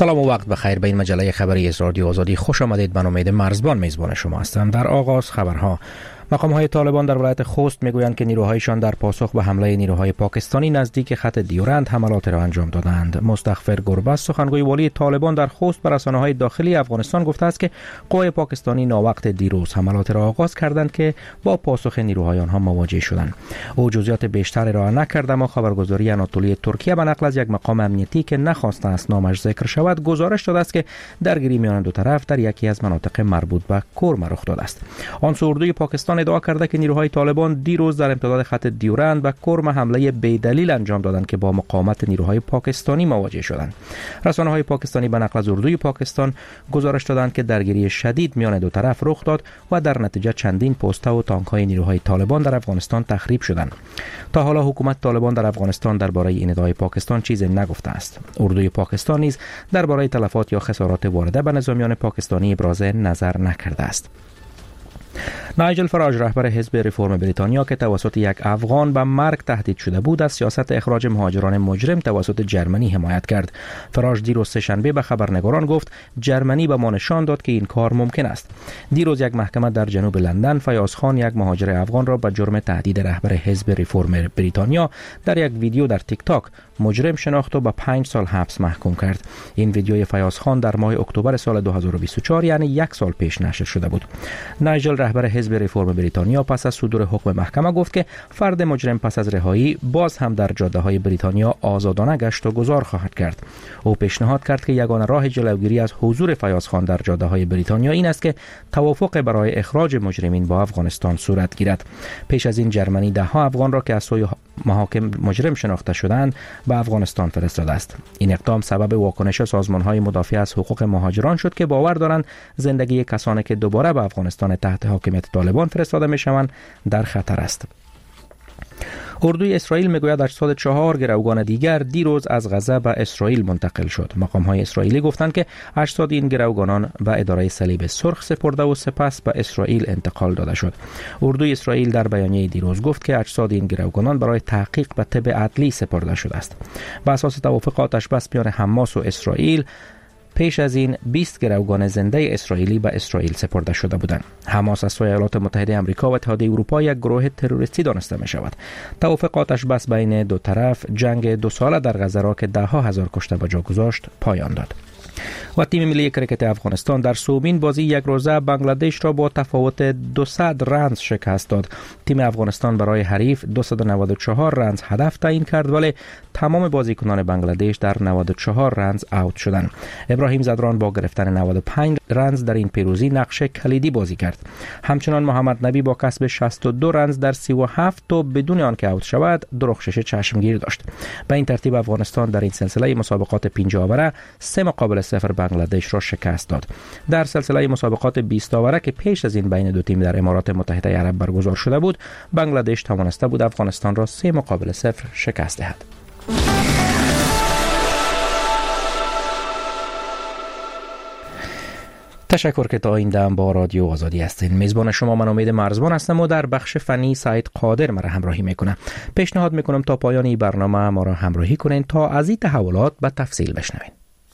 سلام و وقت بخیر. به این مجله خبری از رادیو آزادی خوش آمدید. من امید مرزبان میزبان شما هستم. در آغاز خبرها: مقام‌های طالبان در ولایت خوست میگویند که نیروهایشان در پاسخ به حمله نیروهای پاکستانی نزدیک خط دیورند حملات را انجام دادند. مستغفر گربز سخنگوی والی طالبان در خوست به رسانه‌های داخلی افغانستان گفته است که قوای پاکستانی ناوقت دیروز حملات را آغاز کردند که با پاسخ نیروهای آنها مواجه شدند. او جزئیات بیشتر ارائه نکرد، اما خبرگزاری آناتولی ترکیه به نقل از یک مقام امنیتی که نخواسته است نامش ذکر شود گزارش داده است که درگیری میان دو طرف در یکی از مناطق مربوط به کرم رخ داده است. آن سو اردوی پاکستان ادعا کرده که نیروهای طالبان دیروز در امتداد خط دیورند و کرم حمله بی‌دلیل انجام دادند که با مقاومت نیروهای پاکستانی مواجه شدند. رسانه‌های پاکستانی به نقل از اردوی پاکستان گزارش دادند که درگیری شدید میان دو طرف رخ داد و در نتیجه چندین پوسته و تانک‌های نیروهای طالبان در افغانستان تخریب شدند. تا حالا حکومت طالبان در افغانستان درباره این ادعای پاکستان چیزی نگفته است. اردوی پاکستان نیز درباره تلفات یا خسارات وارده به نظامیان پاکستانی ابراز نظر نکرده است. نایجل فراج رهبر حزب ریفرم بریتانیا که توسط یک افغان به مرگ تهدید شده بود از سیاست اخراج مهاجران مجرم توسط جرمنی حمایت کرد. فراج دیروز سه‌شنبه به خبرنگاران گفت جرمنی به ما نشان داد که این کار ممکن است. دیروز یک محکمه در جنوب لندن فیاض خان یک مهاجر افغان را به جرم تهدید رهبر حزب ریفرم بریتانیا در یک ویدیو در تیک تاک مجرم شناخت و به 5 سال حبس محکوم کرد. این ویدیوی فیاض خان در ماه اکتبر سال 2024 یعنی یک سال پیش نشر شده بود. نایجل رهبر حزب ریفرم بریتانیا پس از صدور حکم محکمه گفت که فرد مجرم پس از رهایی باز هم در جاده‌های بریتانیا آزادانه گشت و گذار خواهد کرد. او پیشنهاد کرد که یگانه راه جلوگیری از حضور فیاض خان در جاده‌های بریتانیا این است که توافق برای اخراج مجرمین با افغانستان صورت گیرد. پیش از این جرمنی ده‌ها افغان را که از سوی محاکم مجرم شناخته شدند به افغانستان فرستاده است. این اقدام سبب واکنش سازمان‌های مدافع از حقوق مهاجران شد که باور دارند زندگی کسانی که دوباره به افغانستان تحت حاکمیت طالبان فرستاده میشوند در خطر است. اردوی اسرائیل میگوید 84 گروگان دیگر دیروز از غزه به اسرائیل منتقل شد. مقام‌های اسرائیلی گفتند که 80 این گروگانان به اداره صلیب سرخ سپرده و سپس به اسرائیل انتقال داده شد. اردوی اسرائیل در بیانیه دیروز گفت که اجساد این گروگانان برای تحقیق به طب عدلی سپرده شده است. بر اساس توافق آتش بس میان حماس و اسرائیل پیش از این 20 گروگان زنده اسرائیلی به اسرائیل سپرده شده بودند. حماس از سوی ایالات متحده آمریکا و اتحادیه اروپا یک گروه تروریستی دانسته می شود. توافق آتش بس بین دو طرف جنگ 2 ساله در غزه را که ده‌ها هزار کشته به جا گذاشت پایان داد. و تیم ملی کرکت افغانستان در سومین بازی یک روزه بنگلادش را با تفاوت 200 رنز شکست داد. تیم افغانستان برای حریف 294 رنز هدف تعیین کرد ولی تمام بازیکنان بنگلادش در 94 رنز اوت شدند. ابراهیم زدران با گرفتن 95 رنز در این پیروزی نقش کلیدی بازی کرد. همچنان محمد نبی با کسب 62 رنز در 37 تا بدون آنکه اوت شود درخشش چشمگیر داشت. به این ترتیب افغانستان در این سلسله مسابقات 5 آوره 3-0 بنگلادش را شکست داد. در سلسله مسابقات 20 آوره که پیش از این بین دو تیم در امارات متحده عرب برگزار شده بود، بنگلادش توانسته بود افغانستان را 3-0 شکست دهد. تشکر که تا این دم با رادیو آزادی هستین. میزبان شما من امید مرزبان هستم و در بخش فنی سعید قادر مرا همراهی میکنه. پیشنهاد میکنم تا پایان این برنامه ما را همراهی کنین تا از این تحولات به تفصیل بشنوین.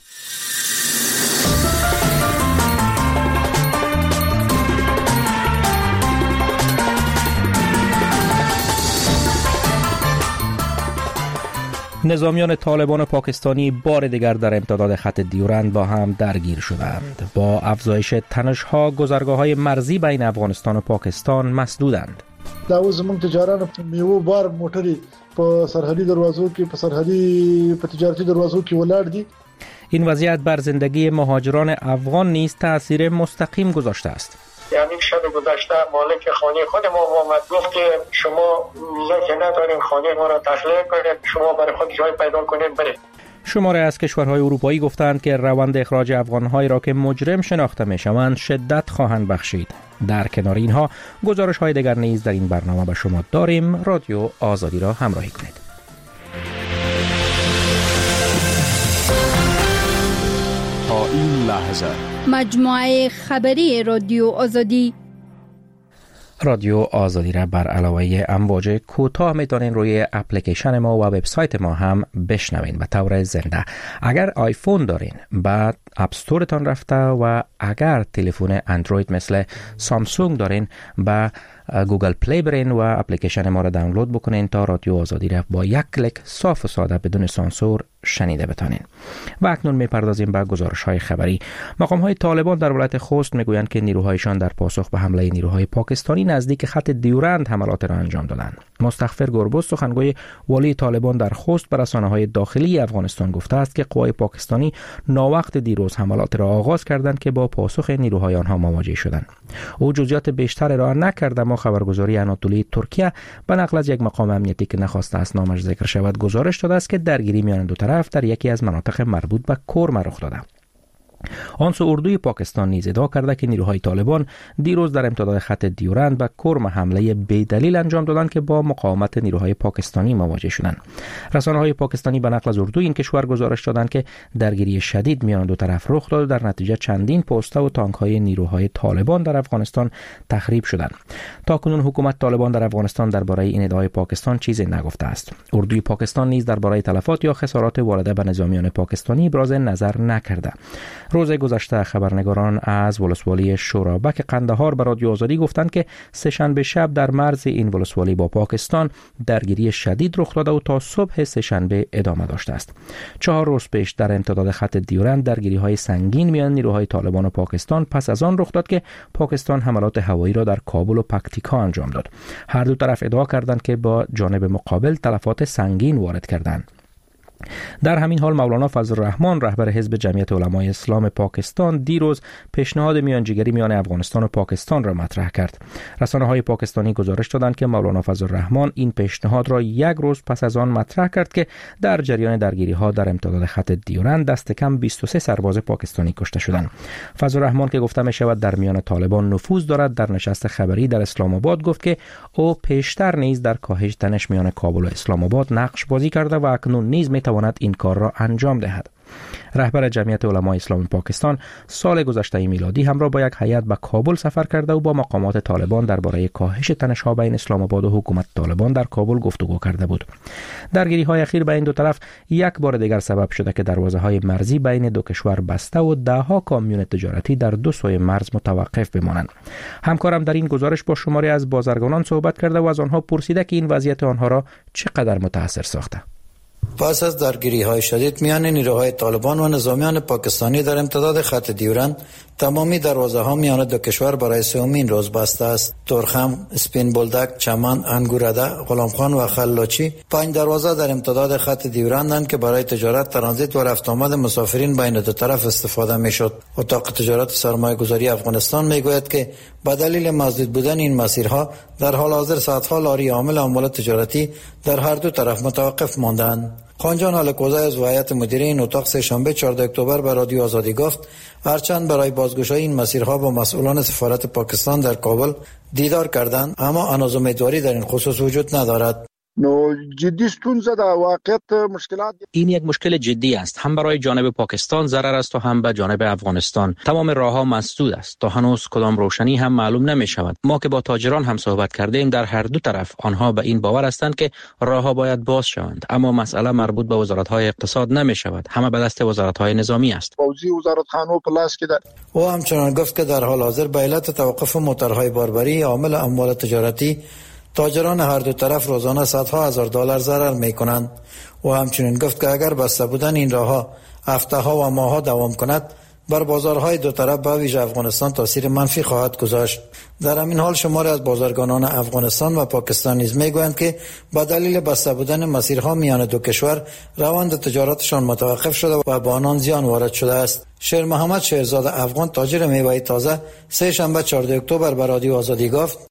نظامیان طالبان پاکستانی بار دیگر در امتداد خط دیورند با هم درگیر شدند. با افزایش تنش‌ها گذرگاه‌های مرزی بین افغانستان و پاکستان مسدودند. دا اوس زموږ تجارانو میوه بار موټرې په سرحدي دروازو کې په تجارتي دروازو کې ولاړ دي. این وضعیت بر زندگی مهاجران افغان نیز تأثیر مستقیم گذاشته است. یعنی شب گذشته مالک خانه خود ما آمد گفت که شما ویزا که ندارین خانه ما را تخلیه کنید، شما برای خود جای پیدا کنید برید. شماره از کشورهای اروپایی گفتند که روند اخراج افغان‌هایی را که مجرم شناخته می‌شوند شدت خواهند بخشید. در کنار اینها گزارش‌های دیگر نیز در این برنامه به شما داریم. رادیو آزادی را همراهی کنید. تا این لحظه مجموعه خبری رادیو آزادی. رادیو آزادی را بر علاوه امواج کوتاه میتونین روی اپلیکیشن ما و وبسایت ما هم بشنوین به طور زنده. اگر آیفون دارین بعد اپ استورتان رفته و اگر تلفن اندروید مثل سامسونگ دارین با گوگل پلی برین و اپلیکیشن ما را دانلود بکنین تا رادیو آزادی را با یک کلیک صاف و ساده بدون سانسور شنیده بتانین. و اکنون میپردازیم به گزارش های خبری. مقام های طالبان در ولایت خوست میگویند که نیروهایشان در پاسخ به حمله نیروهای پاکستانی نزدیک خط دیورند حملات را انجام دادند. مستغفر گربز سخنگوی والی طالبان در خوست به رسانه‌های داخلی افغانستان گفته است که قوای پاکستانی ناوقت دیروز حملات را آغاز کردند که با پاسخ نیروهای آنها مواجه شدند. او جزئیات بیشتر ارائه نکرد، اما خبرگزاری آناتولی ترکیه به نقل از یک مقام امنیتی که نخواسته است نامش ذکر شود گزارش داده است که درگیری میان دو طرف در یکی از مناطق مربوط به کرم رخ داده. آنسو اردوی پاکستان نیز ادعا کرده که نیروهای طالبان دیروز در امتداد خط دیورند به کرم حمله بی‌دلیل انجام دادند که با مقاومت نیروهای پاکستانی مواجه شدند. رسانه‌های پاکستانی به نقل از اردوی این کشور گزارش دادند که درگیری شدید میان دو طرف رخ داد و در نتیجه چندین پوسته و تانک‌های نیروهای طالبان در افغانستان تخریب شدند. تاکنون حکومت طالبان در افغانستان درباره این ادعای پاکستان چیزی نگفته است. اردوی پاکستان نیز درباره تلفات یا خسارات وارده به نظامیان پاکستانی ابراز نظر نکرده. روز گذشته خبرنگاران از ولسوالی شورابک قندهار به رادیو آزادی گفتند که سه‌شنبه شب در مرز این ولسوالی با پاکستان درگیری شدید رخ داده و تا صبح سه‌شنبه ادامه داشته است. 4 روز پیش در امتداد خط دیورند درگیری‌های سنگین میان نیروهای طالبان و پاکستان پس از آن رخ داد که پاکستان حملات هوایی را در کابل و پکتیکا انجام داد. هر دو طرف ادعا کردند که با جانب مقابل تلفات سنگین وارد کردند. در همین حال مولانا فضل الرحمن رهبر حزب جمعیت علمای اسلام پاکستان دیروز پیشنهاد میانجیگری میان افغانستان و پاکستان را مطرح کرد. رسانه‌های پاکستانی گزارش دادند که مولانا فضل الرحمن این پیشنهاد را یک روز پس از آن مطرح کرد که در جریان درگیری‌ها در امتداد خط دیورند دست کم 23 سرباز پاکستانی کشته شدند. فضل الرحمن که گفته می شود در میان طالبان نفوذ دارد در نشست خبری در اسلام آباد گفت که او پیشتر نیز در کاهش تنش میان کابل و اسلام آباد نقش بازی کرده و اکنون نیز تواند این کار را انجام دهد. رهبر جمعیت علمای اسلام پاکستان سال گذشته میلادی همراه با یک هیئت به کابل سفر کرده و با مقامات طالبان درباره کاهش تنش‌ها بین اسلام آباد و حکومت طالبان در کابل گفتگو کرده بود. درگیری‌های اخیر بین دو طرف یک بار دیگر سبب شده که دروازه‌های مرزی بین دو کشور بسته و ده‌ها کامیون تجارتی در دو سوی مرز متوقف بمانند. همکارم در این گزارش با شماری از بازرگانان صحبت کرده و از آنها پرسیده که این وضعیت آنها را چقدر متاثر ساخته. پس از درگیری‌های شدید میان نیروهای طالبان و نظامیان پاکستانی در امتداد خط دیورند تمامی دروازه‌ها میان دو کشور برای سومین روز بسته است. ترخم، اسپین بولدک، چمن، انگورده، غلامخان و خلاچی 5 دروازه در امتداد خط دیورندند که برای تجارت، ترانزیت و رفت آمد مسافرین بین دو طرف استفاده میشد. اتاق تجارت سرمایه‌گذاری افغانستان میگوید که به دلیل مسدود بودن این مسیرها در حال حاضر صدها لاری حامل اموال تجارتی در هر دو طرف متوقف ماندند. خانجان الکوزه از هیئت مدیره این اتاق سه‌شنبه 14 اکتبر به رادیو آزادی گفت هرچند برای بازگشایی این مسیرها با مسئولان سفارت پاکستان در کابل دیدار کردند، اما هنوز امیدواری در این خصوص وجود ندارد. نو جدی ستونزه د واقعیت مشکلات این یک مشکل جدی است، هم برای جانب پاکستان ضرر است و هم به جانب افغانستان. تمام راه‌ها مسدود است، تا هنوز کدام روشنی هم معلوم نمی شود. ما که با تاجران هم صحبت کردیم در هر دو طرف آنها به این باور هستند که راه‌ها باید باز شوند، اما مسئله مربوط به وزارت‌های اقتصاد نمی شود، همه به دست وزارت‌های نظامی است. فوزی وزارت خانو پلاس که او همچنان گفت که در حال حاضر به علت توقف موتورهای باربری عامل اموال تجارتی تاجران هر دو طرف روزانه صدها هزار دلار ضرر می‌کنند. و همچنین گفت که اگر بسته بودن این راه‌ها هفته‌ها و ماه‌ها دوام کند بر بازارهای دو طرف به ویژه افغانستان تاثیر منفی خواهد گذاشت. در همین حال شماری از بازرگانان افغانستان و پاکستان نیز میگویند که با دلیل بسته بودن مسیرها میان دو کشور روند تجارتشان متوقف شده و با آنان زیان وارد شده است. شیر محمد شیرزاد افغان تاجر میوه تازه سه شنبه 14 اکتبر به رادیو آزادی گفت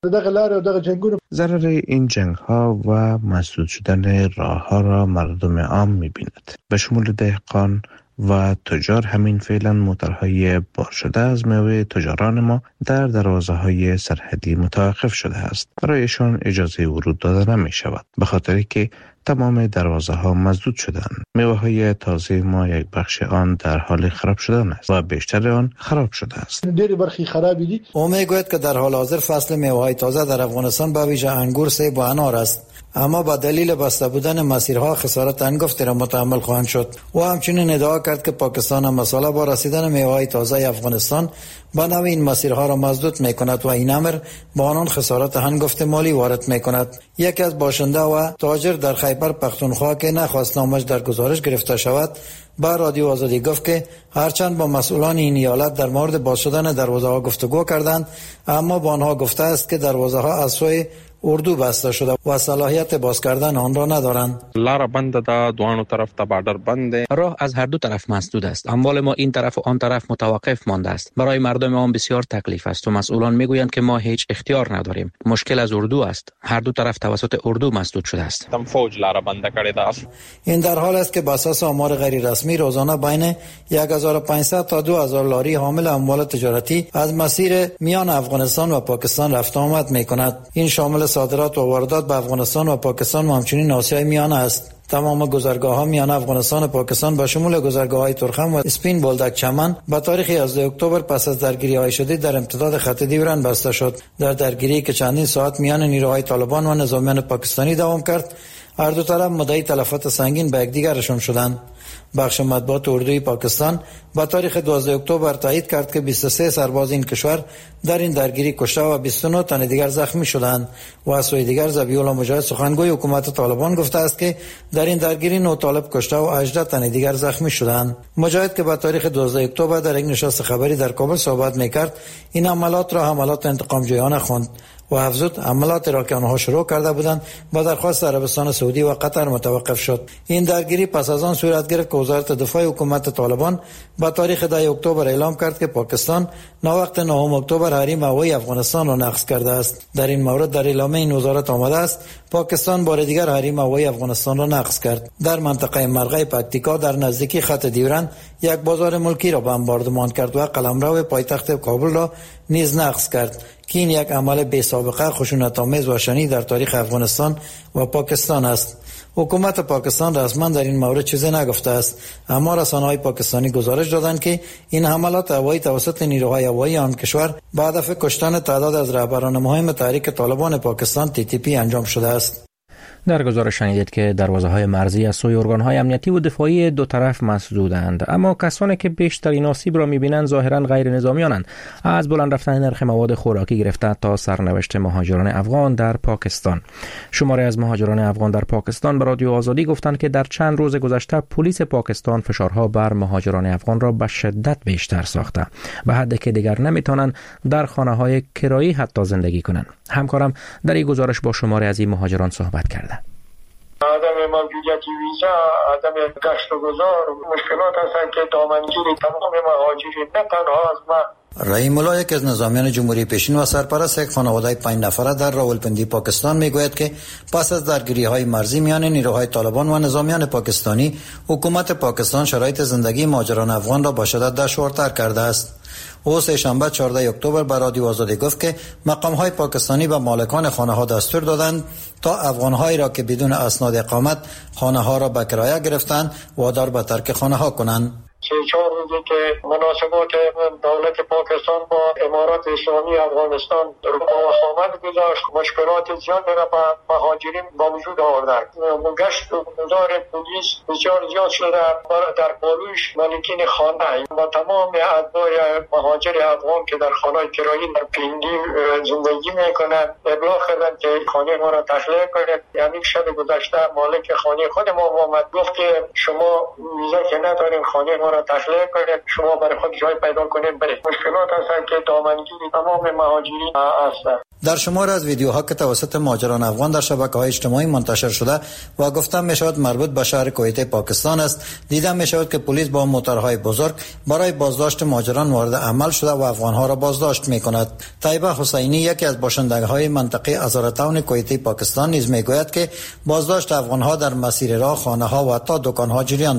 ضرر این جنگ‌ها و مسدود شدن راه‌ها را مردم عام می‌بیند، به شمول دهقان و تجار. همین فعلا موتورهای بار شده از میوه تجاران ما در دروازه‌های سرحدی متوقف شده است. برایشان اجازه ورود داده نمی شود، به خاطری که تمام دروازه ها مسدود شدند. میوه های تازه ما یک بخش آن در حال خراب شدن است و بیشتر آن خراب شده است. ډېر برخی خرابې دي. او میگوید که در حال حاضر فصل میوه های تازه در افغانستان به ویژه انگور، سیب و انار است، اما با دلیل بسته بودن مسیرها خسارت هنگفتی را متحمل خواهند شد. و همچنین ادعا کرد که پاکستان هم مسئله با رسیدن میوه‌های تازه افغانستان با نوع این مسیرها را مسدود می‌کند و این امر با آنان خسارت هنگفت مالی وارد می‌کند. یکی از باشنده و تاجر در خیبر پختونخوا که نخواست نامش در گزارش گرفته شود با رادیو آزادی گفت که هرچند با مسئولان این ایالت در مورد باز شدن دروازه‌ها گفتگو کردند، اما با آنها گفته است که دروازه‌ها از سوی اردو بسته شده و صلاحیت باز کردن آن را ندارند. لار بند ده، دوانو طرف تا باردر بنده. راه از هر دو طرف مسدود است. اموال ما این طرف و آن طرف متوقف مانده است. برای مردم آن بسیار تکلیف است و مسئولان میگویند که ما هیچ اختیار نداریم. مشکل از اردو است. هر دو طرف توسط اردو مسدود شده است. تم فوج لار بنده کړی ده. این در حال است که بر اساس آمار غیر رسمی روزانه بین 1500 تا 2000 لاری حامل اموال تجارتی از مسیر میان افغانستان و پاکستان رفت آمد میکند. این شامل صادرات و واردات به افغانستان و پاکستان و همچنین آسیای میانه است. تمام گذرگاه‌ها میان افغانستان و پاکستان به شمول گذرگاه‌های ترخم و اسپین بولدک چمن با تاریخ 11 اکتبر پس از درگیری‌های شدید در امتداد خط دیورن بسته شد. در درگیری که چندین ساعت میان نیروهای طالبان و نظامیان پاکستانی دوام کرد، هر دو طرف مدعی تلفات سنگین به یکدیگرشان شدند. بخش مطبوعات اردوی پاکستان با تاریخ 12 اکتبر تایید کرد که 23 سرباز این کشور در این درگیری کشته و 29 تن دیگر زخمی شدند و از سوی دیگر ذبیح الله مجاهد سخنگوی حکومت طالبان گفته است که در این درگیری 9 طالب کشته و 18 تن دیگر زخمی شدند. مجاهد که با تاریخ 12 اکتبر در یک نشست خبری در کابل صحبت می‌کرد، این حملات را حملات انتقام جویانه خواند و افزود حملات را که آنها شروع کرده بودند با درخواست عربستان سعودی و قطر متوقف شد. این درگیری پس از آن صورت گرفت که وزارت دفاع حکومت طالبان با تاریخ 10 اکتبر اعلام کرد که پاکستان ناوقت 9 اکتبر حریم هوایی افغانستان را نقض کرده است. در این مورد در اعلامیه این وزارت آمده است پاکستان بار دیگر حریم هوایی افغانستان را نقض کرد. در منطقه مرغه پکتیکا در نزدیکی خط دیورن یک بازار ملکی را بمباردمان کرد و قلمرو پایتخت کابل را نیز نقض کرد که این یک عمل بی سابقه خشونت‌آمیز و شنیع در تاریخ افغانستان و پاکستان است. حکومت پاکستان رسما در این مورد چیزی نگفته است، اما رسانه‌های پاکستانی گزارش دادند که این حملات هوایی توسط نیروهای هوایی آن کشور با هدف کشتن تعداد از رهبران مهم تحریک طالبان پاکستان TTP انجام شده است. در گزارش شنیدید که دروازه‌های مرزی از سوی ارگان‌های امنیتی و دفاعی دو طرف مسدودند، اما کسانی که بیشترین آسیب را می‌بینند ظاهراً غیر نظامیانند، از بلند رفتن نرخ مواد خوراکی گرفته تا سرنوشت مهاجران افغان در پاکستان. شماری از مهاجران افغان در پاکستان به رادیو آزادی گفتند که در چند روز گذشته پلیس پاکستان فشارها بر مهاجران افغان را به شدت بیشتر ساخته، به حدی که دیگر نمی‌توانند در خانه‌های کرایی حتی زندگی کنند. همکارم در این گزارش با شماری از این مهاجران صحبت کرده. عدم موجودیت ویزا، عدم گشت و گذار مشکلات هستند که دامنگیر تمام مهاجرین نه تنها از ما. رحیم الله یک از نظامیان جمهوری پیشین و سرپرست یک خانواده 5 نفره در راولپنڈی پاکستان میگوید که پس از درگیری‌های مرزی میان نیروهای طالبان و نظامیان پاکستانی، حکومت پاکستان شرایط زندگی مهاجران افغان را با شدت دشوارتر کرده است. او سه‌شنبه 14 اکتبر به رادیو آزادی گفت که مقام‌های پاکستانی به مالکان خانه‌ها دستور دادند تا افغان‌هایی را که بدون اسناد اقامت خانه‌ها را به کرایه گرفتند وادار به ترک خانه‌ها کنند. 3-4 روزی که مناسبات دولت پاکستان با امارات اسلامی افغانستان رو با وخامت گذاشت، مشکلات زیادی را به مهاجرین با وجود آوردند. گشت و گذار پلیس بسیار زیاد شده در پاروش مالکین خانه و تمام اتباع مهاجر افغان که در خانه کرایی در پیندی زندگی میکنند ابلاغ کردند که خانه ما را تخلیه کنید. یعنی شب گذشته مالک خانه خود ما آمد گفت که شما ویزا که ندارین خانه ما را تخلیه کنید، شما برای خود جای پیدا کنید برید. مشکلات هستند که دامنگیر تمام مهاجرین هستند. در شمار از ویدیوها که توسط مهاجران افغان در شبکه‌های اجتماعی منتشر شده و گفتم می‌شود مربوط به شهر کویت پاکستان است، دیدم می‌شود که پلیس با موتورهای بزرگ برای بازداشت مهاجران وارد عمل شده و افغان‌ها را بازداشت می‌کند. طیبه حسینی یکی از باشندگان منطقه ازارتاون کویت پاکستان نیز می‌گوید که بازداشت افغان‌ها در مسیر راه، خانه‌ها و حتی دکان‌ها جریان دارد.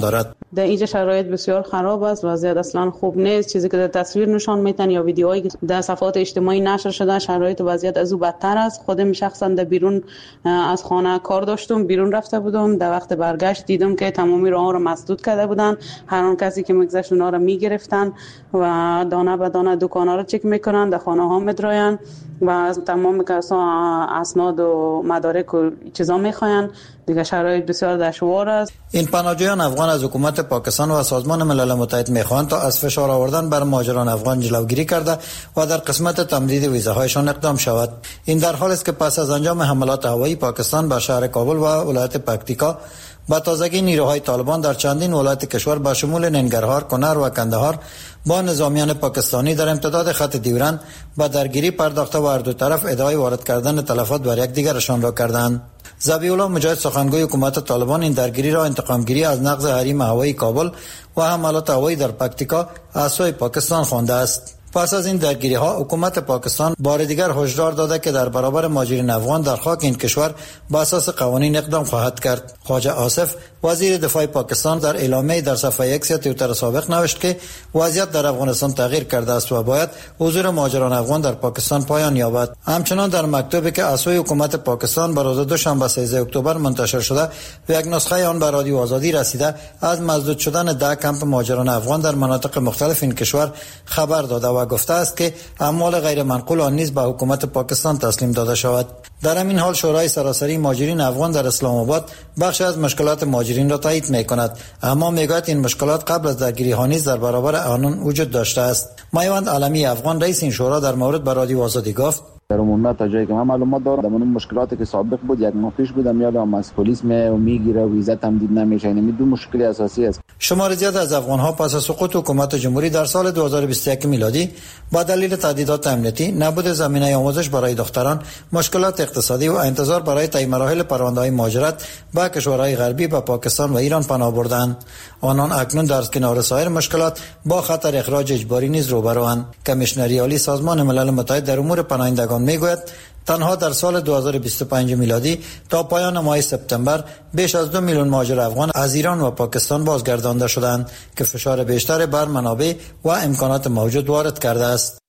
در اینجا شرایط بسیار خراب است، وضعیت اصلا خوب نیست. چیزی که در تصویر نشان میتن یا ویدیوهایی که در صفحات اجتماعی نشر شده، شرایط و وضعیت از او بدتر است. خودم شخصا در بیرون از خانه کار داشتم، بیرون رفته بودم، در وقت برگشت دیدم که تمامی راه‌ها را مسدود کرده بودن. هر آن کسی که میگذشت اونها را میگرفتن و دانه به دانه دکان‌ها را چک میکنن، در خانه‌ها میدراین و از تمام کسا اسناد و مدارک و چیزا میخواین. دیگه شرایط بسیار دشوار است. این پناهجویان افغان از حکومت پاکستان و سازمان ملل متحد میخواهند تا از فشار آوردن بر مهاجران افغان جلوگیری کرده و در قسمت تمدید ویزاهایشان اقدام شود. این در حالی است که پس از انجام حملات هوایی پاکستان بر شهر کابل و ولایت پکتیکا با تازگی نیروهای طالبان در چندین ولایت کشور به شمول ننگرهار، کنر و کندهار با نظامیان پاکستانی در امتداد خط ډیورند با درگیری پرداخته و هر دو طرف ادعای وارد کردن تلفات بر یکدیگرشان را کردند. ذبیح الله مجاهد سخنگوی حکومت طالبان این درگیری را انتقامگیری از نقض حریم هوایی کابل و حملات هوایی در پکتیکا از سوی پاکستان خوانده است. پس از این درگیری ها حکومت پاکستان بار دیگر هشدار داده که در برابر مهاجرین افغان در خاک این کشور با اساس قوانین اقدام خواهد کرد. خواجه آصف وزیر دفاع پاکستان در اعلامیه در صفحه اکس توییتر سابق نوشت که وضعیت در افغانستان تغییر کرده است و باید حضور مهاجران افغان در پاکستان پایان یابد. همچنان در مکتوبی که از سوی حکومت پاکستان بر روز دوشنبه 13 اکتبر منتشر شده و یک نسخه آن به رادیو آزادی رسیده، از مسدود شدن 10 کمپ مهاجران افغان در مناطق مختلف این کشور خبر داده و گفته است که اموال غیر منقول آن نیز به حکومت پاکستان تسلیم داده شود. در همین حال شورای سراسری مهاجرین افغان در اسلام آباد بخش از مشکلات مهاجرین را تایید می‌کند، اما میگوید این مشکلات قبل از درگیری ها نیز در برابر آنان وجود داشته است. میوند علمی افغان رئیس این شورا در مورد به رادیو آزادی گفت: در عمومیت تا جایی که من معلومات دارم در اون مشکلاتی که سابق بود، یک ماه پیش بودم یادم از پلیس میگیره و ویزا تمدید نمیشه. این دو مشکل اساسی است. شمار زیاد از افغان‌ها پس از سقوط حکومت جمهوری در سال 2021 میلادی با دلیل تهدیدات امنیتی، نبود زمینه آموزش برای دختران، مشکلات اقتصادی و انتظار برای طی مراحل پرونده‌های مهاجرت به کشورهای غربی به پاکستان و ایران پناه بردند. آنان اکنون در کنار سایر مشکلات با خطر اخراج اجباری نیز روبروند. کمیشنری عالی سازمان ملل متحد در امور پناهندگان میگوید تنها در سال 2025 میلادی تا پایان ماه سپتامبر بیش از 2 میلیون مهاجر افغان از ایران و پاکستان بازگردانده شدند که فشار بیشتر بر منابع و امکانات موجود وارد کرده است.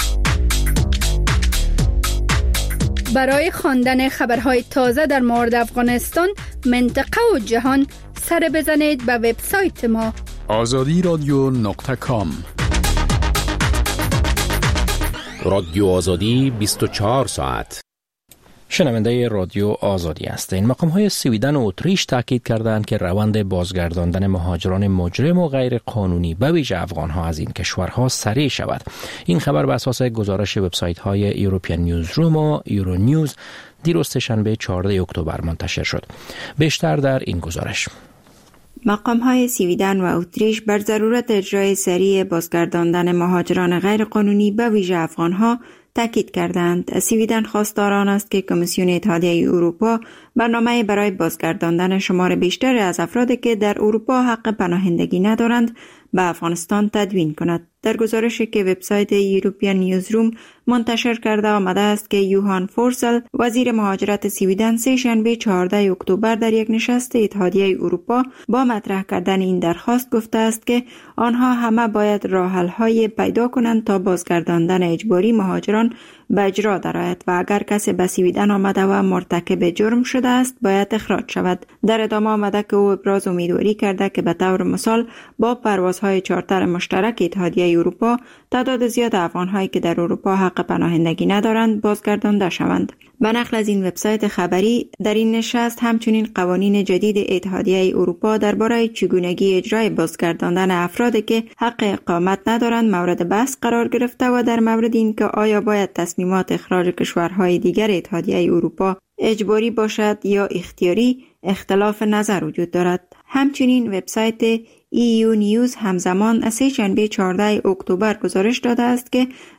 برای خواندن خبرهای تازه در مورد افغانستان، منطقه و جهان، سر بزنید به وبسایت ما azadiradyo.com. رادیو آزادی 24 ساعت. شنونده رادیو آزادی هستند. مقام‌های سویدن و اتریش تاکید کردند که روند بازگرداندن مهاجران مجرم و غیر قانونی به ویژه افغان‌ها از این کشورها سریع شود. این خبر بر اساس گزارش وبسایت‌های ایروپیان نیوز روم و یورو نیوز دیروز سه‌شنبه 14 اکتبر منتشر شد. بیشتر در این گزارش. مقام‌های سویدن و اتریش بر ضرورت اجرای سریع بازگرداندن مهاجران غیرقانونی به ویژه افغان‌ها تاکید کردند. سویدن خواستار آن است که کمیسیون اتحادیه اروپا برنامه برای بازگرداندن شمار بیشتر از افرادی که در اروپا حق پناهندگی ندارند به افغانستان تدوین کند. در گزارشی که وبسایت یوروپیان نیوز روم منتشر کرده آمده است که یوهان فورسل وزیر مهاجرت سویدن سه‌شنبه 14 اکتبر در یک نشست اتحادیه اروپا با مطرح کردن این درخواست گفته است که آنها همه باید راه‌حل‌های پیدا کنند تا بازگرداندن اجباری مهاجران به اجرا درآید و اگر کسی به سویدن آمده و مرتکب جرم شده است باید اخراج شود. در ادامه آمده که او ابراز امیدواری کرده که به طور مثال با پروازهای چارتر مشترک اتحادیه اروپا تعداد زیاد افغان‌هایی که در اروپا حق پناهندگی ندارند بازگردانده شوند. به نقل از این وبسایت خبری، در این نشست همچنین قوانین جدید اتحادیه اروپا درباره چگونگی اجرای بازگرداندن افرادی که حق اقامت ندارند مورد بحث قرار گرفته و در مورد اینکه آیا باید تصمیمات اخراج کشورهای دیگر اتحادیه اروپا اجباری باشد یا اختیاری اختلاف نظر وجود دارد. همچنین وبسایت EU نیوز همزمان از سه‌شنبه 14 اکتبر گزارش داده است که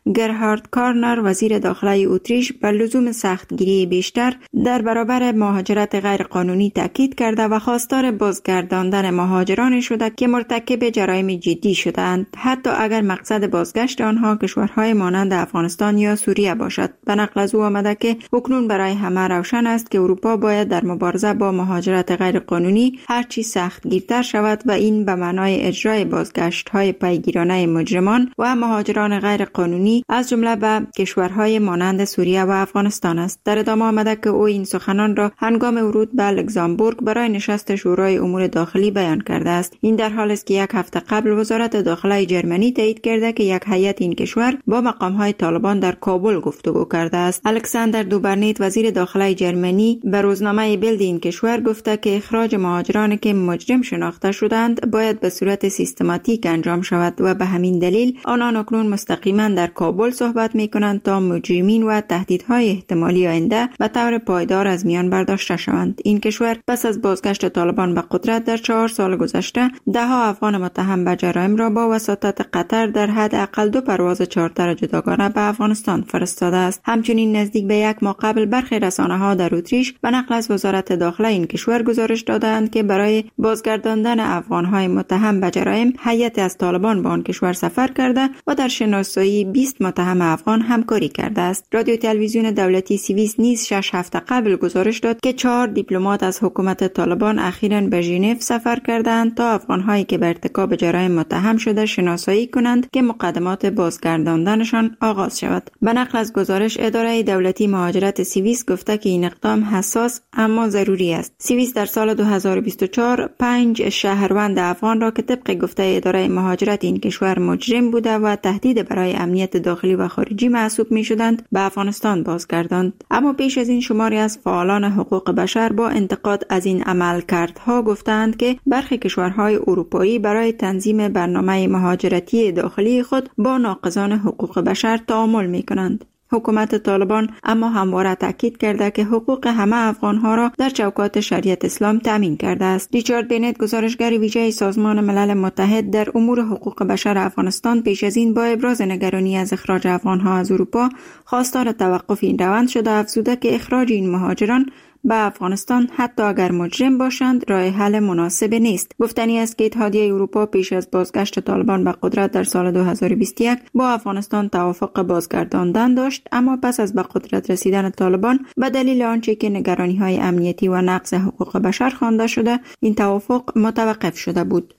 گرهارد کارنر وزیر داخله اتریش به لزوم سختگیری بیشتر در برابر مهاجرت غیرقانونی تاکید کرده و خواستار بازگرداندن مهاجران شده که مرتکب جرایم جدی شدند، حتی اگر مقصد بازگشت آنها کشورهای مانند افغانستان یا سوریه باشد. به نقل از او آمده که اکنون برای همه روشن است که اروپا باید در مبارزه با مهاجرت غیرقانونی هرچی سختگیرتر شود و این به معنای اجرای بازگشت‌های پیگیرانه مجرمان و مهاجران غیرقانونی از جمله به کشورهای مانند سوریه و افغانستان است. در ادامه آمده که او این سخنان را هنگام ورود به لوکزامبورگ برای نشست شورای امور داخلی بیان کرده است. این در حالی است که یک هفته قبل وزارت داخله جرمنی تایید کرده که یک هیئت این کشور با مقام‌های طالبان در کابل گفتگو کرده است. الکساندر دوبرنیت وزیر داخله جرمنی به روزنامه بیلد این کشور گفته که اخراج مهاجرانی که مجرم شناخته شدند باید به صورت سیستماتیک انجام شود و به همین دلیل آنان اکنون مستقیما در کابل صحبت می‌کنند تا مجرمین و تهدیدهای احتمالی آینده به طور پایدار از میان برداشته شوند. این کشور پس از بازگشت طالبان به قدرت در 4 سال گذشته ده‌ها افغان متهم به جرایم را با وساطت قطر در حداقل 2 پرواز چارتر جداگانه به افغانستان فرستاده است. همچنین نزدیک به 1 ماه قبل برخی رسانه‌ها در اتریش به نقل از وزارت داخله این کشور گزارش دادند که برای بازگرداندن افغان‌های متهم به جرایم هیئت از طالبان به آن کشور سفر کرده و در شناسایی 20 متهم افغان همکاری کرده است. رادیو تلویزیون دولتی سوئیس نیز 6 هفته قبل گزارش داد که 4 دیپلمات از حکومت طالبان اخیراً به ژنو سفر کردند تا افغان‌هایی که به ارتکاب جرایم متهم شده شناسایی کنند که مقدمات بازگرداندنشان آغاز شود. به نقل از گزارش اداره دولتی مهاجرت سوئیس گفته که این اقدام حساس اما ضروری است. سوئیس در سال 2024 5 شهروند افغان را که طبق گفته اداره مهاجرت این کشور مجرم بوده و تهدید برای امنیت داخلی و خارجی محسوب می‌شدند به افغانستان بازگرداند. اما پیش از این شماری از فعالان حقوق بشر با انتقاد از این عملکردها گفتند که برخی کشورهای اروپایی برای تنظیم برنامه مهاجرتی داخلی خود با ناقضان حقوق بشر تعامل می‌کنند. حکومت طالبان اما همواره تاکید کرده که حقوق همه افغانها را در چوکات شریعت اسلام تامین کرده است. ریچارد بنت گزارشگر ویژه سازمان ملل متحد در امور حقوق بشر افغانستان پیش از این با ابراز نگرانی از اخراج افغانها از اروپا خواستار توقف این روند شده، افزوده که اخراج این مهاجران به افغانستان حتی اگر مجرم باشند راه حل مناسب نیست. گفتنی است که اتحادیه اروپا پیش از بازگشت طالبان به قدرت در سال 2021 با افغانستان توافق بازگرداندن داشت، اما پس از به قدرت رسیدن طالبان به دلیل آنچه که نگرانی‌های امنیتی و نقض حقوق بشر خوانده شده این توافق متوقف شده بود.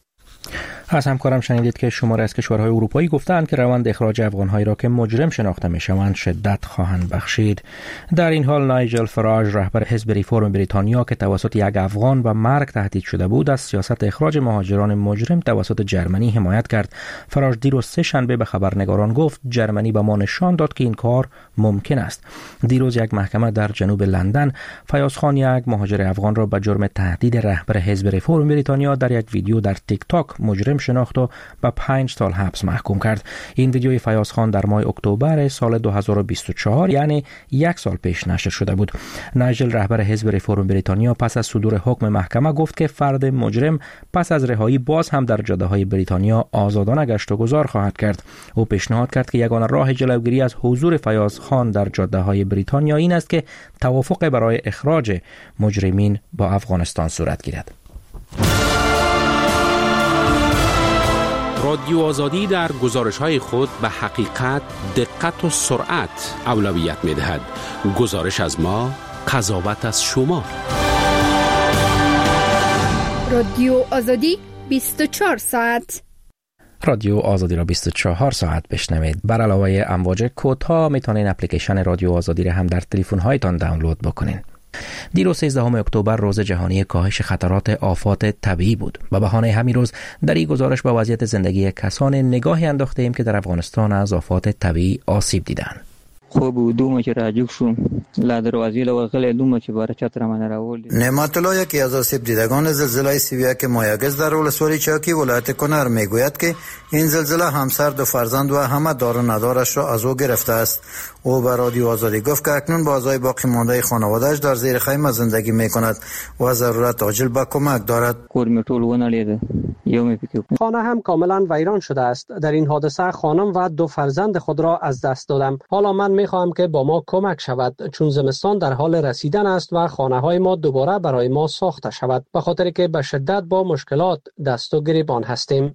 از همکارم شنیدید که شماری از کشورهای اروپایی گفتند که روند اخراج افغان‌هایی را که مجرم شناخته می‌شوند شدت خواهند بخشید. در این حال نایجل فراج رهبر حزب ریفرم بریتانیا که توسط یک افغان به مرگ تهدید شده بود از سیاست اخراج مهاجران مجرم توسط جرمنی حمایت کرد. فراج دیروز سه شنبه به خبرنگاران گفت جرمنی به ما نشان داد که این کار ممکن است. دیروز یک محکمه در جنوب لندن فیاض خان یک مهاجر افغان را به جرم تهدید رهبر حزب ریفرم بریتانیا در یک ویدیو در تیک تاک مجرم شناخت و به 5 سال حبس محکوم کرد. این ویدیوی فیاض خان در ماه اکتبر سال 2024 یعنی 1 سال پیش نشر شده بود. نایجل رهبر حزب ریفرم بریتانیا پس از صدور حکم محکمه گفت که فرد مجرم پس از رهایی باز هم در جاده‌های بریتانیا آزادانه گشت و گذار خواهد کرد. او پیشنهاد کرد که یگانه راه جلوگیری از حضور فیاض خان در جاده‌های بریتانیا این است که توافق برای اخراج مجرمین با افغانستان صورت گیرد. رادیو آزادی در گزارش‌های خود به حقیقت، دقت و سرعت اولویت می‌دهد. گزارش از ما، قضاوت از شما. رادیو آزادی 24 ساعت. رادیو آزادی را 24 ساعت بشنوید. بر علاوه امواج کوتاه میتونین اپلیکیشن رادیو آزادی را هم در تلفن‌هایتان دانلود بکنین. دیروز 13 اکتبر روز جهانی کاهش خطرات آفات طبیعی بود. به بهانه همین روز در این گزارش به وضعیت زندگی کسان نگاهی انداخته ایم که در افغانستان از آفات طبیعی آسیب دیدند. خوب و دوم چې راجوک شوم لا دروازې له غلې دوم چې بار چتر من راول. نعمت الله یکی از آسیب دیدگان زلزله 31 مایگز در ولسوالی چاکی ولایت کنر میگوید که این زلزله همسر دو فرزند و همه دار و ندارش را از او گرفته است. او به رادیو آزادی گفت که اکنون با اعضای باقی مانده خانواده‌اش در زیر خیمه زندگی میکند و ضرورت عاجل به کمک دارد. خانه هم کاملا ویران شده است. در این حادثه خانم و دو فرزند خود را از دست دادم. حالا من میخواهم که با ما کمک شود چون زمستان در حال رسیدن است و خانه های ما دوباره برای ما ساخته شود به خاطر که به شدت با مشکلات دست و گریبان هستیم.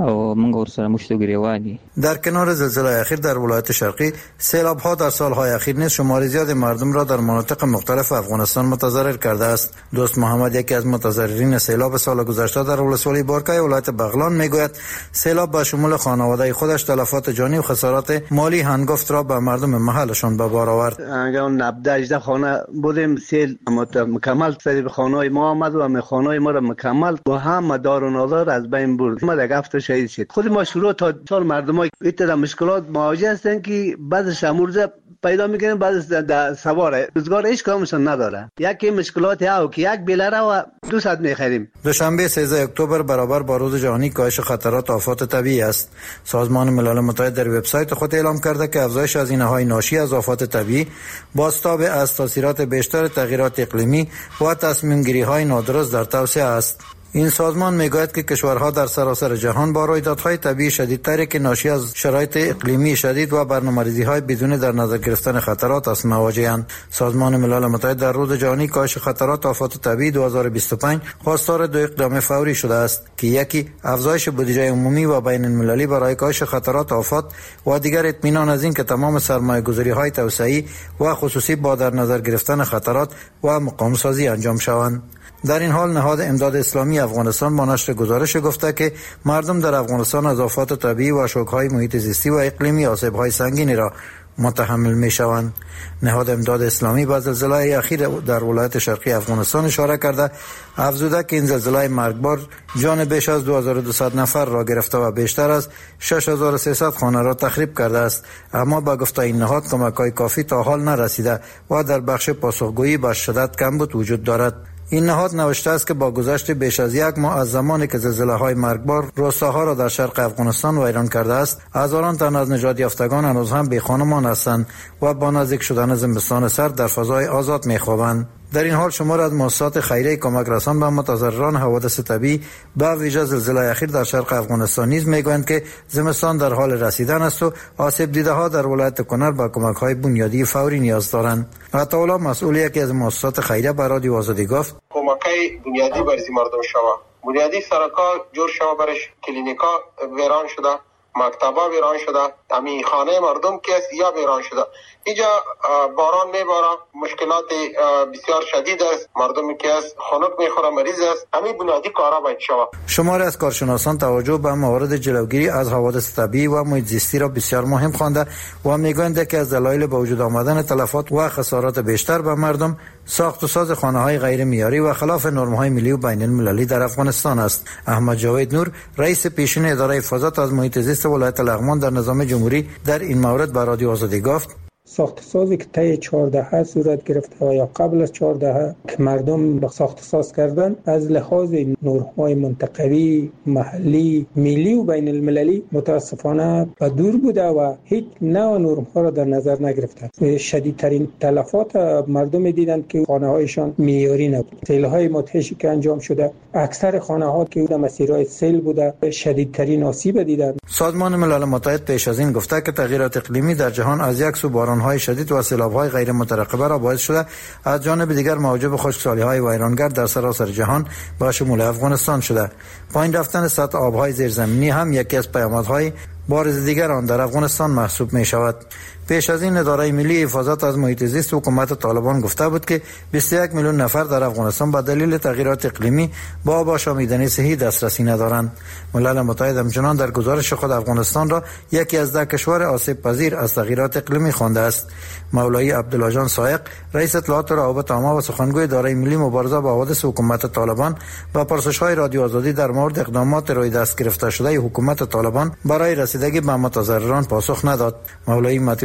در کنار زلزله اخیر در ولایت شرقی سیلاب ها در سالهای اخیر نیز شمار زیاد مردم را در مناطق مختلف افغانستان متضرر کرده است. دوست محمد یکی از متضررین سیلاب سال گذشته در ولسوالی بارکای ولایت بغلان میگوید سیلاب به شمول خانواده خودش تلفات جانی و خسارات مالی هنگفت را به مردم محلشان به بار آورد. اگر 18 خانه بودیم سیل مکمل سری خانه‌های ما آمد و خانه‌های ما را مکمل با هم دار و نادار از بین برد. ما یک هفته شهید شد. خود ما شروع تا سال مردمای ایتر مشکلات مواجه هستند که بعضش امروزه پیدا میکنیم بعد سواره روزگار هیچ کامشون نداره. یکی مشکلات ها که یک بیلره و 200 میخریم. دوشنبه 13 اکتبر برابر با روز جهانی کاهش خطرات آفات طبیعی است. سازمان ملل متحد در وبسایت خود اعلام کرده که افزایش هزینه‌های ناشی از آفات طبیعی بازتاب از تاثیرات بیشتر تغییرات اقلیمی و تصمیم گیری های نادرست در توسعه است. این سازمان میگوید که کشورها در سراسر جهان با رویدادهای طبیعی شدیدتری که ناشی از شرایط اقلیمی شدید و برنامه‌ریزی‌های بدون در نظر گرفتن خطرات است مواجه‌اند. سازمان ملل متحد در روز جهانی کاهش خطرات آفات طبیعی 2025 خواستار دو اقدام فوری شده است که یکی افزایش بودجه عمومی و بین المللی برای کاهش خطرات آفات و دیگر اطمینان از این که تمام سرمایه‌گذاری‌های توسعه‌ای و خصوصی با در نظر گرفتن خطرات و مقام‌سازی انجام شوند. در این حال نهاد امداد اسلامی افغانستان با نشر گزارش گفته که مردم در افغانستان از آفات طبیعی و شوک‌های محیط زیستی و اقلیمی آسیب‌های سنگینی را متحمل می‌شوند. نهاد امداد اسلامی با زلزله اخیر در ولایت شرقی افغانستان اشاره کرده افزوده که این زلزله مرگبار جان بیش از 2200 نفر را گرفته و بیشتر از 6300 خانه را تخریب کرده است، اما با گفته این نهاد کمک‌های کافی تا حال نرسیده و در بخش پاسخگویی به شدت کمبود وجود دارد. این نهاد نوشته است که با گذشت بیش از یک ماه از زمانی که زلزله‌های مرگبار روستاها را در شرق افغانستان ویران کرده است، هزاران تن از نجات یافتگان هنوز هم بی‌خانمان هستند و با نزدیک شدن زمستان سرد در فضای آزاد می‌خوابند. در این حال شمار از مؤسسات خیریه کمک رسان به متضرران حوادث طبیعی به ویژه زلزله اخیر در شرق افغانستان نیز میگویند که زمستان در حال رسیدن است و آسیب دیده ها در ولایت کنر به کمک های بنیادی فوری نیاز دارند. عطاالله مسئول یکی از مؤسسات خیریه به رادیو آزادی گفت کمک‌های بنیادی برای مردم شود. بنیادی سرکار جور شود، برش کلینیکا ویران شده، مکتبا ویران شده، همین خانه مردم که است یا ویران شده. اینجا باران میباره، مشکلات بسیار شدید است، مردمی که است خنک میخوره، مریض است. همین بنیادی کارا باید شود. شماری از کارشناسان توجه به موارد جلوگیری از حوادث طبیعی و محیط زیستی را بسیار مهم خوانده و میگویند که از دلایل به وجود آمدن تلفات و خسارات بیشتر به مردم ساخت و ساز خانه‌های غیر معیاری و خلاف نرم‌های ملی و بین المللی در افغانستان است. احمد جاوید نور رئیس پیشین اداره حفاظت از محیط زیست ولایت لغمان در نظام جمهوری در این مورد به رادیو آزادی گفت ساخت سازی که طی 14 صورت گرفته و یا قبل از 14 که مردم به ساخت ساز کردن از لحاظ نرم‌های منطقوی، محلی، ملی و بین المللی متاسفانه به دور بوده و هیچ نوع نرم‌ها را در نظر نگرفتند. شدیدترین تلفات مردم دیدند که خانه‌هایشان معیاری نبود. سیل‌های مدهشی که انجام شده، اکثر خانه‌ها که در مسیرهای سیل بوده شدیدترین آسیب دیدند. سازمان ملل متحد پیش از این گفته که تغییرات اقلیمی در جهان از یک سو باران‌های شدید و سیلاب‌های غیر مترقبه را باعث شده، از جانب دیگر موجب خشکسالی‌های ویرانگر در سراسر جهان با شمول افغانستان شده. پایین رفتن سطح آب‌های زیرزمینی هم یکی از پیامدهای بارز دیگر آن در افغانستان محسوب می شود. پیش از این اداره ملی حفاظت از محیط زیست حکومت طالبان گفته بود که 21 میلیون نفر در افغانستان به دلیل تغییرات اقلیمی با آب آشامیدنی صحی دسترسی ندارند. ملل متحد همچنان در گزارش خود افغانستان را یکی از 10 کشور آسیب پذیر از تغییرات اقلیمی خوانده است. مولای عبدالله جان سایق رئیس اطلاعات و روابط عامه و سخنگوی اداره ملی مبارزه با حوادث حکومت طالبان با پرسش‌های رادیو آزادی در مورد اقدامات روی دست گرفته شده حکومت طالبان برای رسیدگی به متضرران پاسخ نداد. مولای مطیع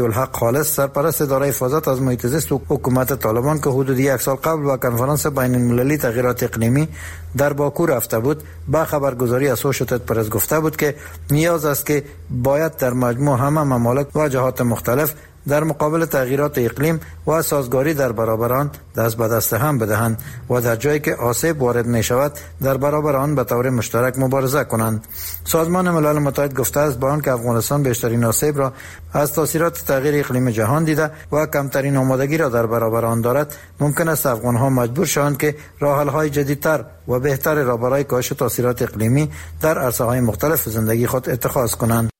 عبدالحق خالص سرپرست اداره حفاظت از محیط زیست و حکومت طالبان که حدود یک سال قبل با کنفرانس بین المللی تغییرات اقلیمی در باکو رفته بود، با خبرگزاری اسوشییتد پرس گفته بود که نیاز است که باید در مجموع همه ممالک و جهات مختلف در مقابل تغییرات اقلیم و سازگاری در برابر آن دست به دست هم بدهند و در جایی که آسیب وارد می شود در برابر آن به طور مشترک مبارزه کنند. سازمان ملل متحد گفته است با آنکه افغانستان بیشترین آسیب را از تاثیرات تغییر اقلیم جهان دیده و کمترین آمادگی را در برابر آن دارد، ممکن است افغانها مجبور شوند که راه حل‌های جدیدتر و بهتر را برای کاهش تاثیرات اقلیمی در عرصه‌های مختلف زندگی خود اتخاذ کنند.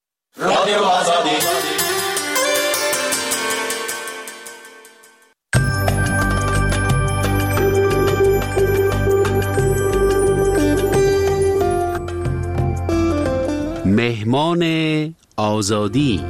مهمان آزادی.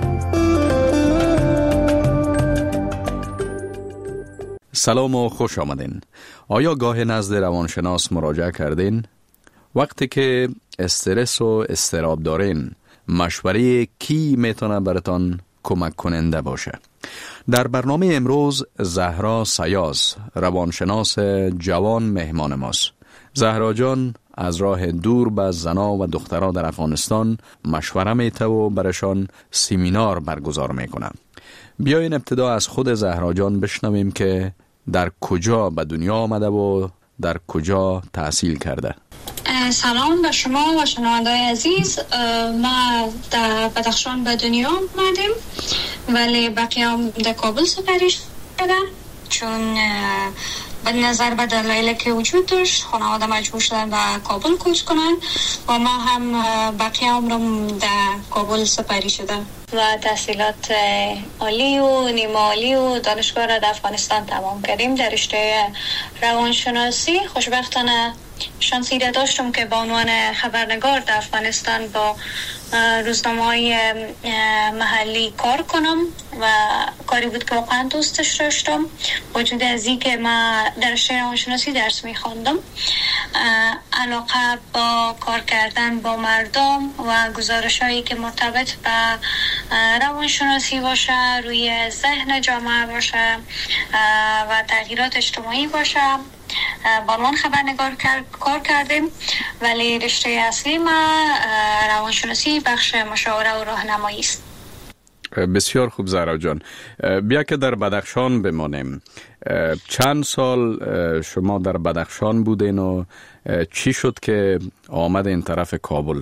سلام و خوش آمدین. آیا گاه نزد روانشناس مراجعه کردین؟ وقتی که استرس و اضطراب دارین، مشوره کی میتونه براتان کمک کننده باشه؟ در برنامه امروز زهرا سیاز، روانشناس جوان، مهمان ماست. زهرا جان از راه دور به زنا و دخترها در افغانستان مشوره میته و برشان سیمینار برگزار میکنه. بیاین ابتدا از خود زهرا جان بشنویم که در کجا به دنیا آمده و در کجا تحصیل کرده. سلام به شما و شنونده‌های عزیز. ما در بدخشان به دنیا آمدیم ولی بقیه‌ام در کابل سپری شدم، چون به نظر به دلایلی که وجود داشت خانواده مجبور شدن به کابل کوچ کنن و ما هم بقیه عمرم در کابل سپری شدم و تحصیلات عالی و نیمه عالی و دانشگاه را در افغانستان تمام کردیم. در رشته روانشناسی خوشبختانه شانسی داشتم که به عنوان خبرنگار در افغانستان با روزنامه‌های محلی کار کنم و کاری بود که واقعا دوستش داشتم. وجود از این که ما در رشته روانشناسی درس می‌خواندم، علاقه با کار کردن با مردم و گزارش‌هایی که مرتبط به روانشناسی باشه، روی ذهن جامعه باشه و تغییرات اجتماعی باشه با من خبرنگار کار کردیم، ولی رشته اصلی ما روانشناسی بخش مشاوره و راهنمایی است. بسیار خوب زهرا جان. بیا که در بدخشان بمانیم. چند سال شما در بدخشان بودین و چی شد که آمدین طرف کابل؟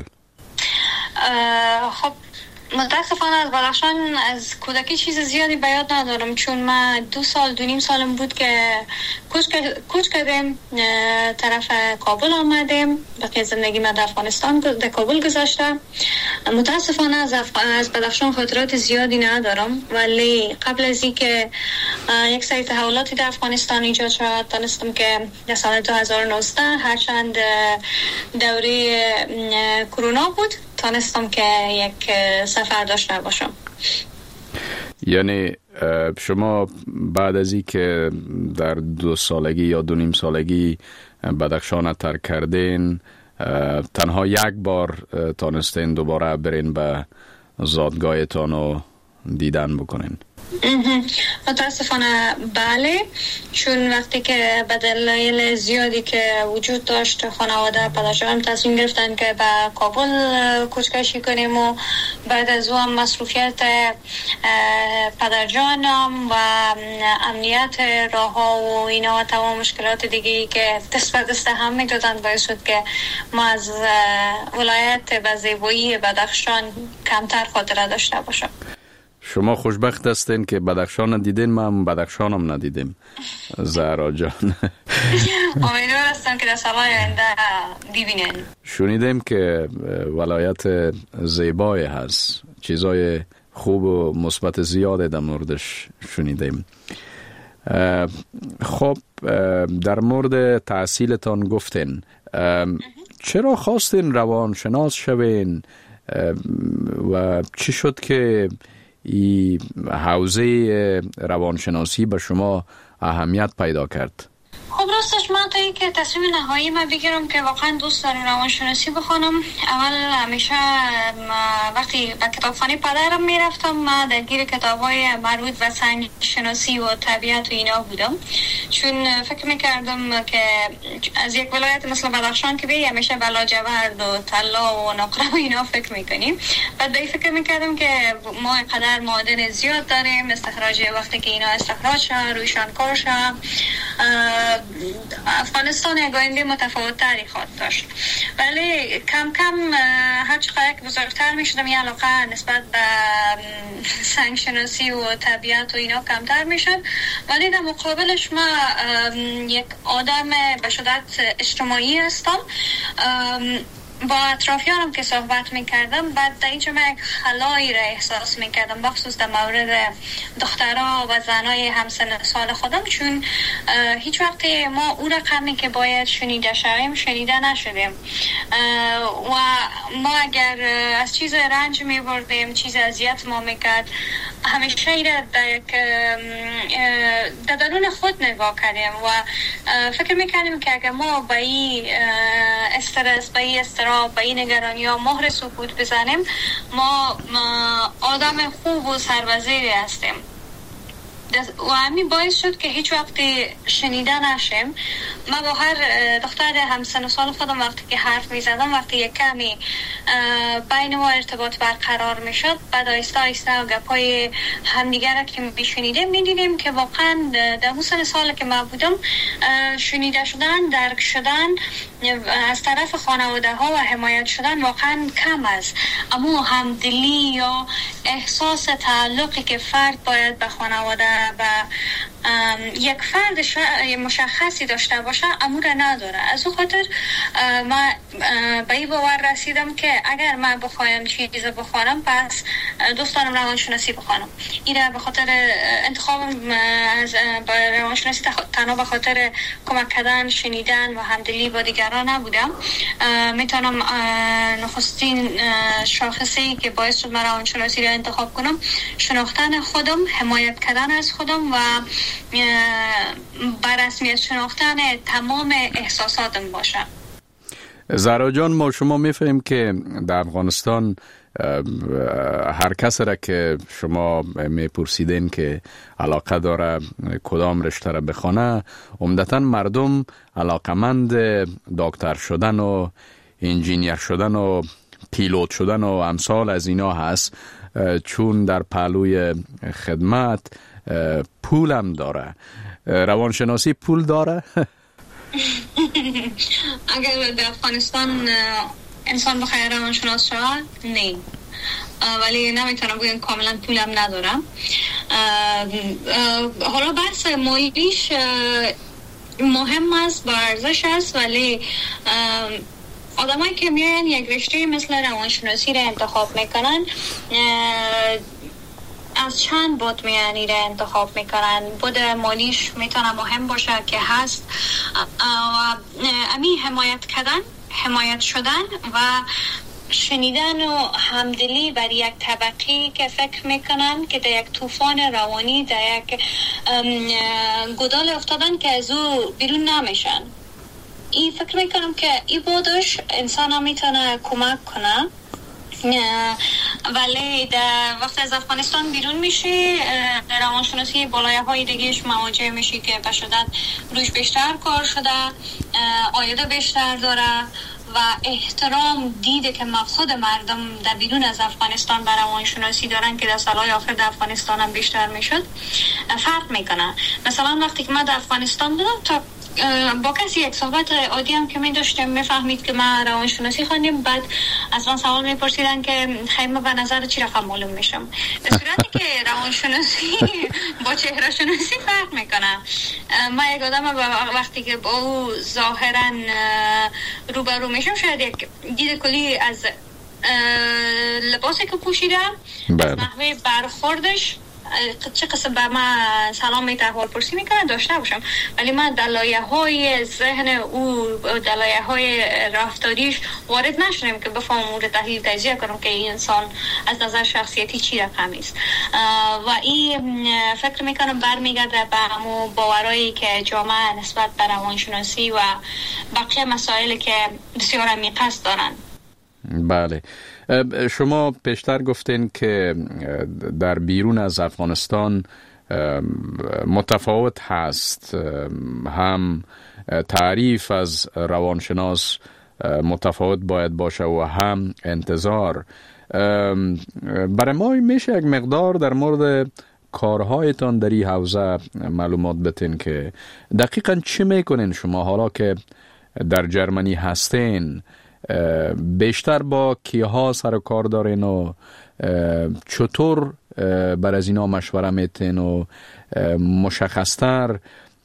خب متاسفانه از بدخشان از کودکی چیز زیادی به یاد ندارم، چون من 2 سال 2.5 سالم بود که کوچ کردیم طرف کابل آمدیم. بقیه زندگی من در افغانستان در کابل گذاشتم. متاسفانه از بدخشان خاطرات زیادی ندارم، ولی قبل از این که یک سری تحولاتی در افغانستان ایجاد شد دانستم که در سال 2019 هرچند دوره کرونا بود تانستم که یک سفر داشته باشم. یعنی شما بعد از این که در 2 سالگی یا 2.5 سالگی بدخشان ترک کردین، تنها یک بار تانستین دوباره برین به زادگاهتان و دیدن بکنین؟ متاسفانه بله، چون وقتی که به دلایل زیادی که وجود داشت خانواده پدرجانم تصمیم گرفتن که به کابل کوچکشی کنیم و بعد از اون مصروفیت پدرجانم و امنیت راه ها و اینا و تمام مشکلات دیگه که دست به دست هم میدادن باعث شد که ما از ولایت به زیبایی بدخشان کمتر خاطره داشته باشم. شما خوشبخت هستین که بدخشان دیدین، ما بدخشانم ندیدیم. زهرا جان امیدوار هستم که در سالهای آینده ببینین. شنیدیم که ولایت زیبای هست، چیزای خوب و مثبت زیاده در موردش شنیدیم. خب در مورد تحصیلتان گفتین، چرا خواستین روانشناس شوین و چی شد که این حوزه روانشناسی به شما اهمیت پیدا کرد؟ خب خب راستش من تا اینکه تصمیم نهایی من بگیرم که واقعا دوست دارم روانشناسی بخونم، اول همیشه وقتی به کتابخانه پدرم میرفتم من درگیر کتاب‌های مربوط به سنگ شناسی و طبیعت و اینا بودم، چون فکر میکردم که از یک ولایت مثل بدخشان که بیایی همیشه به لاجورد و طلا و نقره و اینا فکر میکنیم. بعد به فکر میکردم که ما اینقدر معادن زیاد داریم، استخراج وقتی که اینا استخراج شد رویشان کار شد افغانستان یک آینده متفاوت تری خواهد داشت. ولی کم کم هر چقدر که بزرگتر می شدم یه علاقه نسبت به سنگ شناسی و طبیعت و اینا کمتر می شد، ولی در مقابلش ما یک آدم به شدت اجتماعی هستم. با اطرافیانم که صحبت میکردم بعد در اینجا من یک خلایی را احساس میکردم، بخصوص در مورد دخترها و زنای همسن سال خودم، چون هیچ وقت ما اون رقمی که باید شنیده شویم شنیده نشدیم و ما اگر از چیز رنج میبردیم، چیز اذیت ما میکرد، همیشه ایره در درون خود نگاه کردیم و فکر میکردیم که اگر ما با این استرس، با این استراب، با این نگرانی ها مهر سکوت بزنیم ما آدم خوب و سربزیری هستیم و همین باعث شد که هیچ وقتی شنیده نشیم. من با هر دختر همسن و سال خودم وقتی که حرف می زدم، وقتی یک کمی بین ما ارتباط برقرار می شد، بعد آیسته آیسته گپای همدیگر که می شنیدیم می دیدیم که واقعا در اون سن سال که من بودم شنیده شدن، درک شدن از طرف خانواده ها و حمایت شدن واقعا کم است، اما همدلی یا احساس تعلقی که فرد باید به خانواده و یک فرد مشخصی داشته باشه امور نداره. از اون خاطر من به این باور رسیدم که اگر من بخوایم چیز بخوانم پس دوست دارم روانشناسی بخوانم. این به خاطر انتخابم از روانشناسی تنها به خاطر کمک کردن، شنیدن و همدلی با دیگران نبودم. میتونم نخستین شاخصی که باعث شد من روانشناسی را انتخاب کنم شناختن خودم، حمایت کردن از خودم و بر رسمیت شناختن تمام احساساتم باشه. زهرا جان، ما شما میفهمیم که در افغانستان هر کس را که شما میپرسیدین که علاقه داره کدام رشته را بخونه، عمدتاً مردم علاقمند دکتر شدن و انجینیر شدن و پیلوت شدن و امثال از اینا هست، چون در پهلوی خدمت پول هم داره. روانشناسی پول داره؟ اگر در افغانستان انسان بخواد روانشناس شود نه، ولی نمیتونم بگم کاملا پولم ندارم. حالا بحث مالیش مهم است، با ارزش است، ولی آدمایی که میان یک رشته مثل روانشناسی را انتخاب میکنن از چند بود میانی را انتخاب میکنن. بود مالیش میتونه مهم باشه که هست، امی حمایت شدن و شنیدن و همدلی بر یک طبقی که فکر میکنن که در یک طوفان روانی، در یک گودال افتادن که از او بیرون نمیشن. این فکر میکنم که این بودش انسان ها میتونه کمک کنه. ولی در وقت از افغانستان بیرون میشه روانشناسی بالایه های دیگهش مواجه میشه که به شدت روش بیشتر کار شده، عایده بیشتر داره و احترام دیده که خود مردم در بیرون از افغانستان به روانشناسی دارن که در سالهای آخر در افغانستان هم بیشتر میشد فرق میکنه. مثلا وقتی که من در افغانستان بودم تا با کسی یک صحبت عادی هم که می داشتم میفهمید که من روانشناسی خوندم، بعد از من سوال میپرسیدن که خیلی به نظر چی رقم معلوم میشم، به صورتی که روانشناسی با چهره شناسی فرق میکنه. من یک آدم وقتی که با او ظاهرا روبرو میشم شاید یک دید کلی از لباسی که پوشیدم، از نحوه برخوردش چه قسم به من سلام می احوال پرسی میکنه داشته باشم، ولی من در لایه‌های ذهن او، در لایه‌های رفتاریش وارد نشدم که بفهمم او رو تحلیل تجزیه کنم که این انسان از نظر شخصیتی چی رقمی است. و این فکر میکنم برمیگرده به همون باورایی که جامعه نسبت به روانشناسی و بقیه مسائلی که بسیار عمیق است دارن. بله، شما پیشتر گفتین که در بیرون از افغانستان متفاوت هست، هم تعریف از روانشناس متفاوت باید باشه و هم انتظار. برای ما میشه یک مقدار در مورد کارهایتان در این حوزه معلومات بتین که دقیقاً چی میکنین شما حالا که در جرمنی هستین؟ بیشتر با کیها سر و کار دارین و چطور بر از اینا مشوره میتین و مشخصتر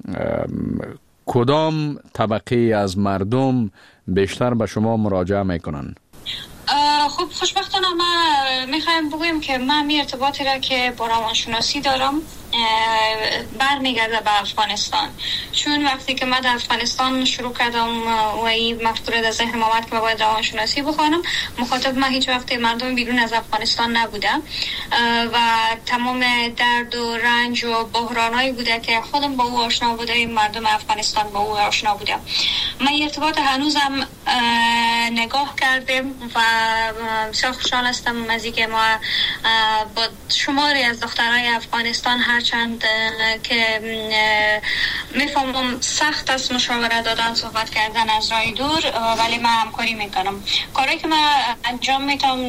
کدام طبقه از مردم بیشتر به شما مراجعه میکنن؟ خب خوشبختانه ما میخوایم بگویم که من ارتباطی را که با روانشناسی دارم برمیگرده به افغانستان، چون وقتی که من در افغانستان شروع کردم و این مفکوره در ذهنم آمد که من باید روانشناسی بخوانم، مخاطب من هیچ وقت مردم بیرون از افغانستان نبودم و تمام درد و رنج و بحرانایی بوده که خودم با او آشنا بوده، مردم افغانستان با او آشنا بودم. من ارتباط هنوزم نگاه کردم و بسیار خوشحال هستم از اینکه ما با شماری از دخترای افغانستان هرچند که میفهمم سخت است مشاوره دادن، صحبت کردن از راه دور، ولی من همکاری میکنم. کاری که من انجام میدم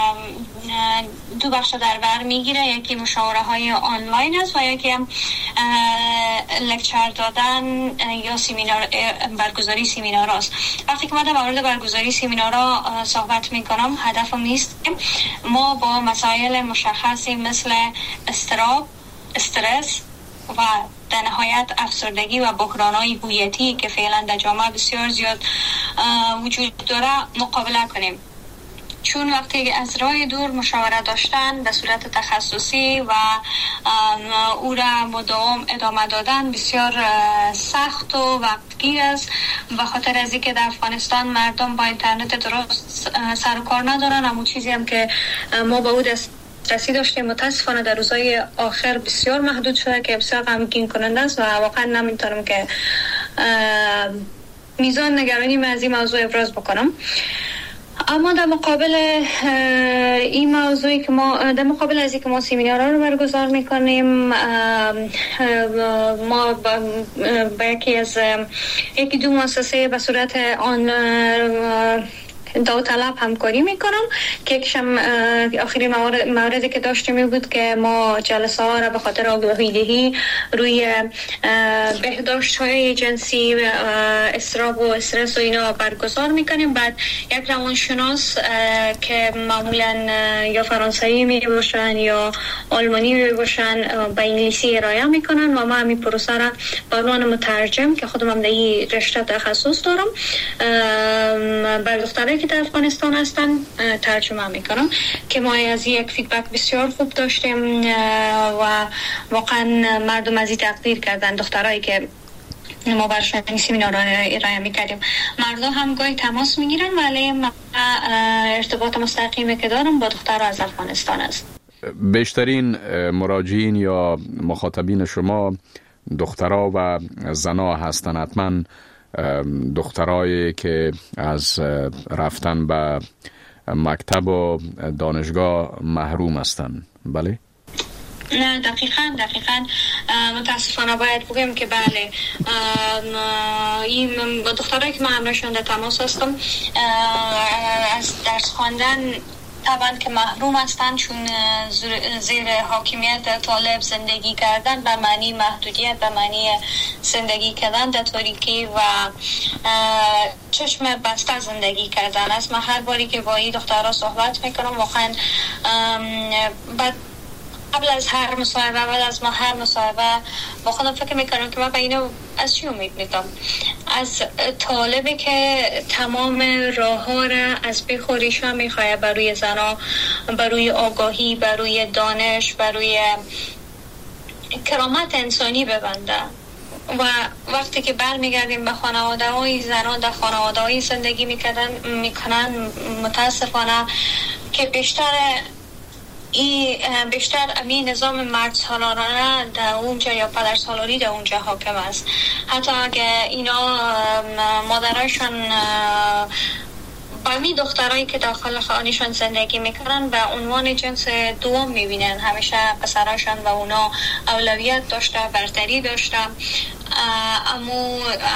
دو بخش در بر میگیره، یکی مشاوره های آنلاین است و یکی هم لکچر دادن یا سیمینار، برگزاری سیمینار است. وقتی که من در مورد برگزاری سیمینارها صحبت میکنم، هدفم نیست ما با مسائل مشخصی مثل اضطراب، استرس و در نهایت افسردگی و بحران‌های هویتی که فعلا در جامعه بسیار زیاد وجود داره مقابله کنیم، چون وقتی از راه دور مشاوره داشتن به صورت تخصصی و او را مداوم ادامه دادن بسیار سخت و وقتگیر است، به خاطر از اینکه در افغانستان مردم با اینترنت درست سر و کار ندارن. همون چیزی هم که ما با او دسترسی داشتیم متاسفانه در روزهای آخر بسیار محدود شده که بسیار غمگین کننده است و واقعا نمیتونم که میزان نگرانی من از این موضوع ابراز بکنم. اما در مقابل این موضوعی که ما در مقابل از اینکه ما سیمینارها رو برگزار میکنیم، ما با یکی دو مؤسسه به صورت آن داوطلب همکاری میکنم که یکشم آخری موردی که داشتیم بود که ما جلسه ها را به خاطر آگاهی دهی روی بهداشت های جنسی، اضطراب و استرس و اینا برگزار میکنیم. بعد یک روانشناس که معمولا یا فرانسوی می باشن یا آلمانی می باشن به انگلیسی ارائه میکنن و ما همین پروسه را به عنوان مترجم که خودم هم در این رشته تخصص دارم بر دخترایی که در افغانستان هستن ترجمه میکنم، که ما از یک فیدبک بسیار خوب داشتیم و واقعا مردم از این تقدیر کردن. دخترایی که ما برشون سیمینار ارائه میکردیم مردم هم گاهی تماس میگیرن، ولی ارتباط مستقیمی که دارم با دخترها از افغانستان است. بیشترین مراجعین یا مخاطبین شما دخترها و زنها هستن، حتما دخترایی که از رفتن به مکتب و دانشگاه محروم هستند. بله؟ نه دقیقاً متاسفانه باید بگم که بله، این با دخترایی که من همراهشون در تماس هستم از درس خواندن طبعا که محروم هستند، چون زیر حاکمیت طالب زندگی کردن به معنی محدودیت، به معنی زندگی کردن در تاریکی و چشم بسته زندگی کردن است. من هر باری که با این دخترها صحبت میکنم واقعا قبل از هر مصاحبه، بعد از ما هر مصاحبه با خودم فکر میکنم که من به اینو از چی امید میدم؟ از طالبی که تمام راه ها را از بخوریش هم میخواه، بروی زنا، بروی آگاهی، بروی دانش، بروی کرامت انسانی ببنده. و وقتی که برمیگردیم به خانواده‌های زنان در خانواده‌های زندگی میکنن متاسفانه که بیشتر امی نظام مرد سالارانه در اونجا یا پدر سالاری در اونجا حاکم است. حتی اگه اینا مادرایشان با می دخترایی که داخل خانه‌شان زندگی میکنن به عنوان جنس دوم میبینن، همیشه پسراشان و اونا اولویت داشته، برتری داشته، اما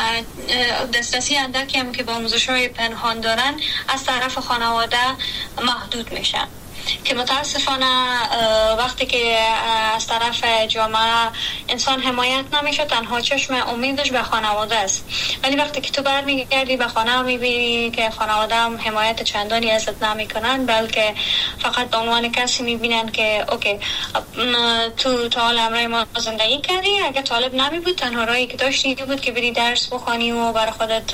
دسترسی اندکی هم که با آموزش‌های پنهان دارن از طرف خانواده محدود میشن که متاسفانه وقتی که از طرف جامعه انسان حمایت نمیشه، تنها چشم امیدش به خانواده است. ولی وقتی که تو برمیگردی به خانه میبینی که خانواده هم حمایت چندانی ازت نمیکنن، بلکه فقط به عنوان کسی میبینن که اوکی تو حال امرای ما زندگی کردی، اگه طالب نمی بود تنها راهی که داشتی بود که بری درس بخوانی و برای خودت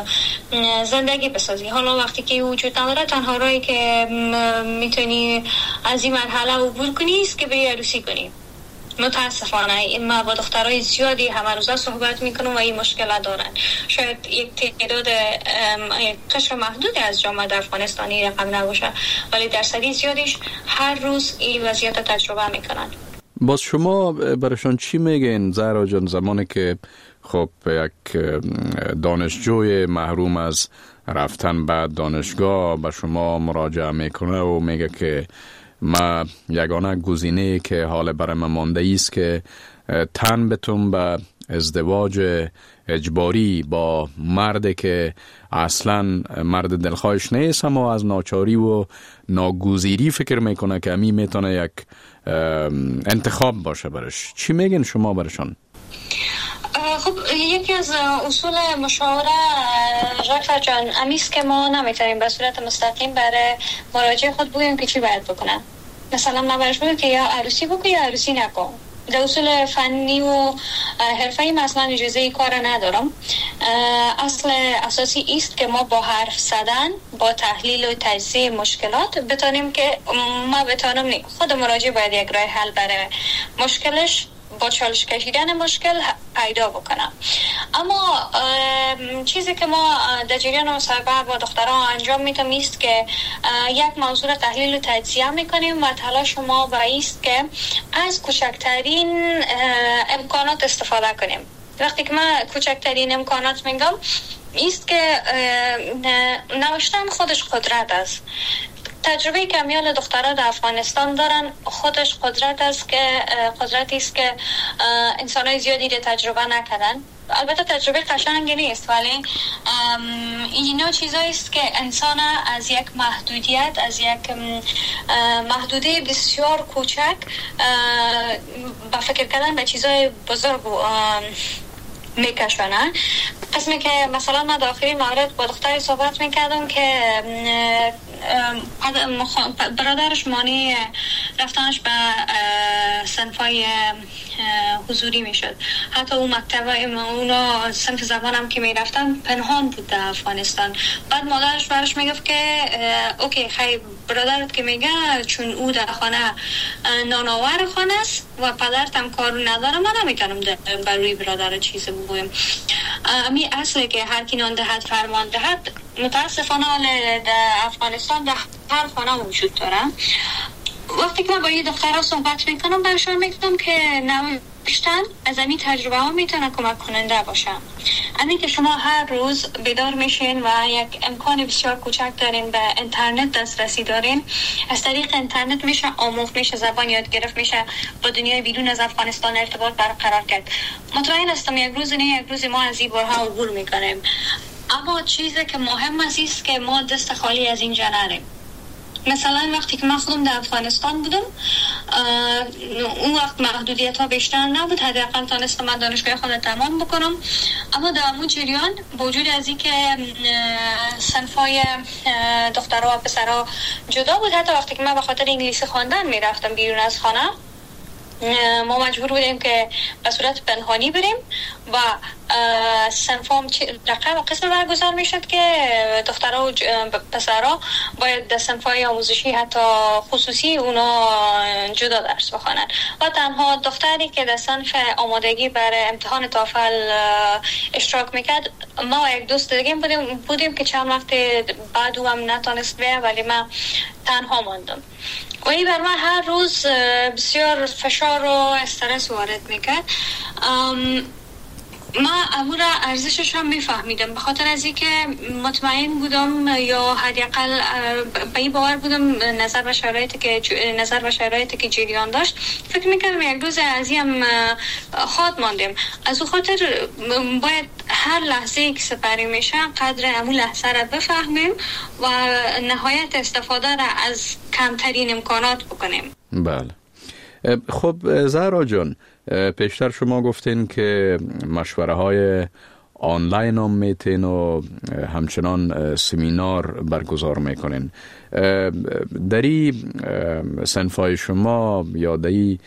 زندگی بسازی. حالا وقتی که وجود نداره، تنها راهی که میتونی از این مرحله عبور کنی است که بری عروسی کنی. متاسفانه ما با دخترای زیادی همه روزه صحبت میکنم و این مشکل دارن. شاید یک تعداد قشر محدودی از جامعه در افغانستانی رقم نباشه، ولی درصدی زیادیش هر روز این وضعیت تجربه میکنن. باز شما برایشان چی میگین زهرا جان، زمانی که خب یک دانشجوی محروم از رفتن به دانشگاه به شما مراجعه میکنه و میگه که ما یگانه گزینه که حال برای من مانده است که تن بتون به ازدواج اجباری با مردی که اصلا مرد دلخواهش نیست، اما از ناچاری و ناگزیری فکر میکنه که امی میتونه یک انتخاب باشه برش. چی میگین شما برشان؟ خب یکی از اصول مشاوره ژاکفر جان امیست که ما نمیتونیم به صورت مستقیم برای مراجع خود بگیم که چی باید بکنن. مثلا ما برش بگیم که یا عروسی بکن یا عروسی نکن. در اصول فنی و حرفه‌ای مثلا اجازه کار ندارم. اصل اساسی است که ما با حرف زدن، با تحلیل و تجزیه مشکلات بتونیم که ما بتونیم خود مراجع باید یک راه حل برای مشکلش با چالش کشیدن مشکل پیدا بکنم. اما چیزی که ما در جریان مصاحبه با دخترها انجام میدیم است که یک موضوع تحلیل و تجزیه میکنیم و تلاش ما است که از کوچکترین امکانات استفاده کنیم. وقتی که من کوچکترین امکانات میگم است که نوشتن خودش قدرت است. تجربه کمیال دخترها در افغانستان دارن خودش قدرتی است که انسانای زیادی رو تجربه نکردن. البته تجربه قشنگی نیست، ولی اینا چیزایی است که انسان از یک محدودیت، از یک محدوده بسیار کوچک با فکر کردن به چیزای بزرگ میکشونن. قسمی که مثلا من داخلی مورد با دختری صحبت میکردم که برادرش مانی رفتنش به صنفای حضوری میشد. حتی اون مکتب اونا صنف زبانم که میرفتن پنهان بود در افغانستان. بعد مادرش برش میگفت که اوکی خیلی برادرت که میگه چون او در خانه نانآور خانه است و پدرتم کارو نداره، من نمیتونم بر روی برادر چیزی بگویم. امی اصله که هر کی نان دهد فرمان دهد متاسفانه در افغانستان در هر خانه وجود داره. وقتی که من با یه دخترها صحبت میکنم برشان میگم که نوشتن از این تجربه ها میتونه کمک کننده باشه. همین که شما هر روز بیدار میشین و یک امکان بسیار کوچک دارین، به اینترنت دسترسی دارین، از طریق اینترنت میشه آموخت، میشه زبان یاد گرفت، میشه با دنیای بیرون از افغانستان ارتباط برقرار کرد. مطمئن هستم یک روز ما از این بارها عبور میکنیم. اما چیزی که مهم است که ما دست خالی از اینجا نریم. مثلا وقتی که من خودم در افغانستان بودم، اون وقت محدودیت ها بیشتر نبود، حداقل تونستم من دانشگاه خودم تمام بکنم. اما در اون جریان با وجود از این که صنفای دخترها و پسرها جدا بود، حتی وقتی که من به خاطر انگلیسی خواندن میرفتم بیرون از خانه، ما مجبور بودیم که به صورت پنهانی بریم و سنفام رقم قسم برگزار میشد که دخترها و پسرها باید در صنف‌های آموزشی حتی خصوصی اونا جدا درس بخوانند و تنها دختری که در صنف آمادگی برای امتحان توفل اشتراک میکرد ما و یک دوست دیگه بودیم که چند وقت بعد او هم نتونست بیه ولی من تنها ماندم و این بر من هر روز بسیار فشار و استرس وارد میکرد. ما امور ارزشش هم میفهمیدم به خاطر از اینکه مطمئن بودم یا حداقل به این باور بودم نظر و شرایطی که جریان داشت فکر میکردم یک روز از این خواهد ماندیم. از او خاطر باید هر لحظه که سپری میشه قدر امون لحظه را بفهمیم و نهایت استفاده را از کمترین امکانات بکنیم. بله. خب زهرا جان، پیشتر شما گفتین که مشوره های آنلاین هم میتین و همچنان سمینار برگزار میکنین. دری صنفای شما یا دری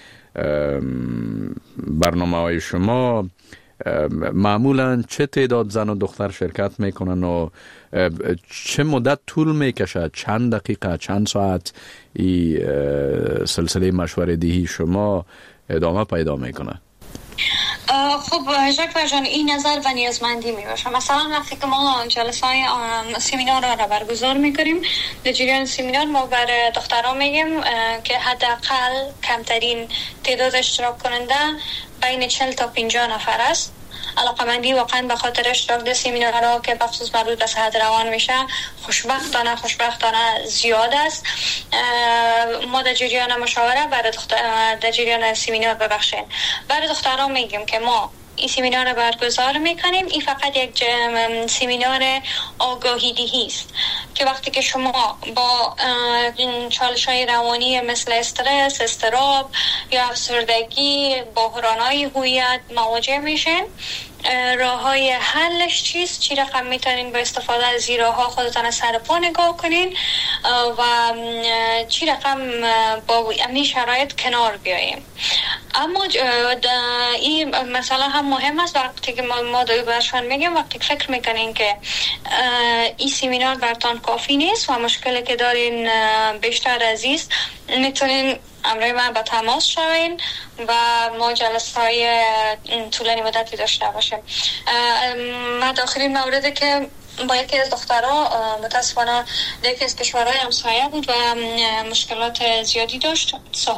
برنامه های شما معمولا چه تعداد زن و دختر شرکت میکنن و چه مدت طول میکشه؟ چند دقیقه، چند ساعت این سلسله مشوره دهی شما ادامه پیدا میکنه؟ خب جعفر جان این نظر و نیازمندی می باشه. مثلا وقتی که ما جلسه های سمینار را برگزار میکنیم در جریان سمینار ما برای دختران میگیم که حداقل کمترین تعداد اشتراک کننده بین 40 تا 50 نفر است. علاقمندی واقعا به خاطر اشتراک در سمینارها که بخصوص مربوط به صحت روان میشه خوشبختانه زیاد است. ما در جریان مشاوره در جریان سمینار برای دختران میگیم که ما این سمینار رو برگزار میکنیم. این فقط یک سمینار آگاهی دهی است که وقتی که شما با چالش‌های روانی مثل استرس، اضطراب یا افسردگی، بحران‌های هویت مواجه میشین، راه‌های حلش چیست؟ چی رقم میتونین با استفاده از این راه‌ها خودتان سر پا نگاه کنین و چی رقم با این شرایط کنار بیاییم. اما این مسئله هم مهم است وقتی که ما برشان میگیم وقتی فکر میکنین که این سمینار برتان کافی نیست و مشکلی که دارین بیشتر عزیز میتونین امروی من با تماس شوین و ما جلسه های طولانی مدتی داشته باشیم. من آخرین موردی که با یکی از دخترها متاسفانه در یکی از کشورهای همسایه بود و مشکلات زیادی داشت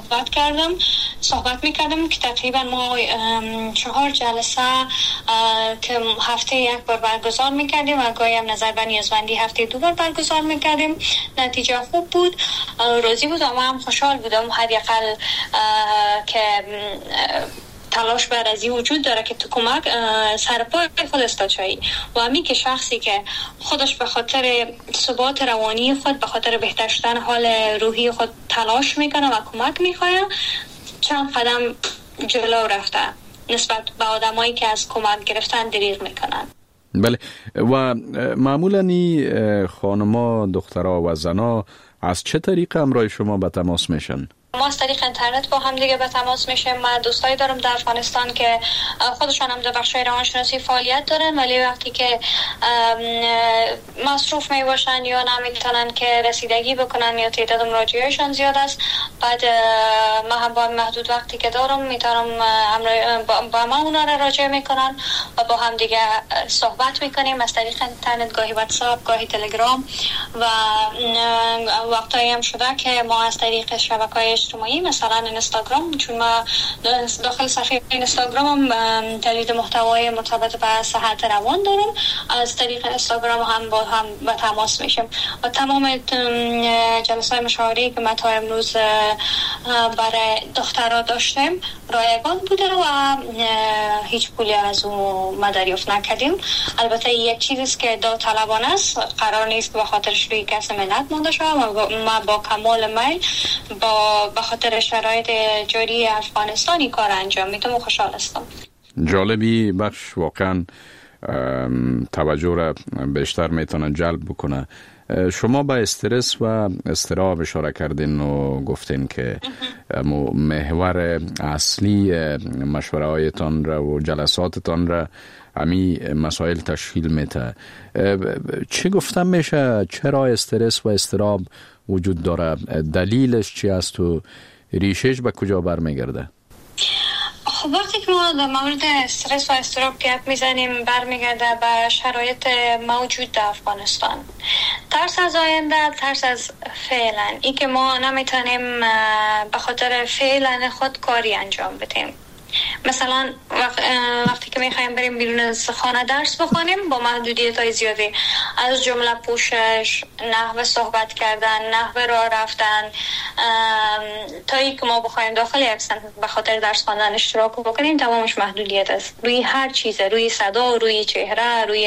صحبت میکردم که تقریبا ما 4 جلسه که هفته یک بار برگزار میکردیم و گاهی هم نظر و نیازمندی هفته 2 بار برگزار میکردیم. نتیجه خوب بود، راضی بود و من هم خوشحال بودم حداقل که تلاش بر ازی وجود داره که تو کمک سرپای خود استاچایی و همین که شخصی که خودش به خاطر ثبات روانی خود به خاطر بهتر شدن حال روحی خود تلاش میکنه و کمک میخواه چند قدم جلو رفته نسبت به آدمایی که از کمک گرفتن دریغ میکنن. بله. و معمولا این خانما، دخترها و زنا از چه طریق همراه شما به تماس میشن؟ ما از طریق اینترنت با هم دیگه به تماس میشیم. من دوستایی دارم در افغانستان که خودشان هم در بخش‌های روانشناسی فعالیت دارن ولی وقتی که مصروف میباشن یا نمیتونن که رسیدگی بکنن یا تعداد مراجعهشان زیاد است، بعد ما هم با محدود وقتی که دارم میتونم با ما اونا را راجع میکنن و با هم دیگه صحبت میکنیم از طریق اینترنت، گاهی واتساپ، گاهی تلگرام و وقتایی هم شده که ما از طریق شبکه‌های اجتماعی مثلا اینستاگرام، چون ما داخل صفحه اینستاگرام هم تولید محتوای مرتبط با صحت روان دارم، از طریق اینستاگرام هم با هم به تماس میشیم و تمام جلسات مشاوره که ما تا امروز برای دخترها داشتیم رایگان بوده و هیچ پولی از اون ما دریافت نکردیم. البته یک چیزی که داوطلبانه است، قرار نیست به خاطرش روی کس منت مونده شوم. ما با کمال میل به خاطر شرایط جاری افغانستانی کار انجام میدم و خوشحال هستم. جالبی بخش واقعا توجه را بیشتر میتونه جلب بکنه. شما با استرس و اضطراب اشاره کردین و گفتین که محور اصلی مشوره هایتان را و جلساتتان را امی مسائل تشکیل میته. چی گفتم میشه چرا استرس و اضطراب وجود داره؟ دلیلش چی است و ریشش به کجا برمیگرده؟ خب وقتی که ما در مورد استرس و اضطراب گپ میزنیم برمیگرده به شرایط موجود در افغانستان. ترس از آینده، ترس از فعلا، این که ما نمیتونیم به خاطر فعلا خود کاری انجام بدیم. مثلا وقتی که میخوایم بریم بیرون از خانه درس بخونیم با محدودیت‌های زیادی، از جمله پوشش، نحوه صحبت کردن، نحوه راه رفتن، تا ای که ما بخوایم داخل یک صنف به خاطر درس خواندن اشتراک بکنیم، تمامش محدودیت است. روی هر چیزه، روی صدا، روی چهره، روی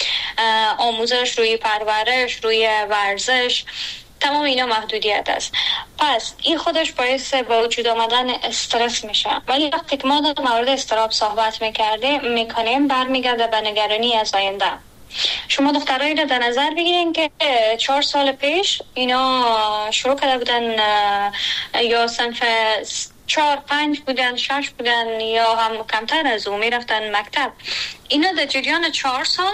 آموزش، روی پرورش، روی ورزش، تمام اینا محدودیت است. پس این خودش باعث به وجود آمدن استرس میشه. ولی وقتی که ما در مورد اضطراب صحبت میکنیم برمیگرده به نگرانی از آینده. شما دخترایی رو در نظر بگیرین که 4 سال پیش اینا شروع کرده بودن یا صنف 4 5 بودن، 6 بودن یا هم کمتر از اون میرفتن مکتب. اینا در جریان 4 سال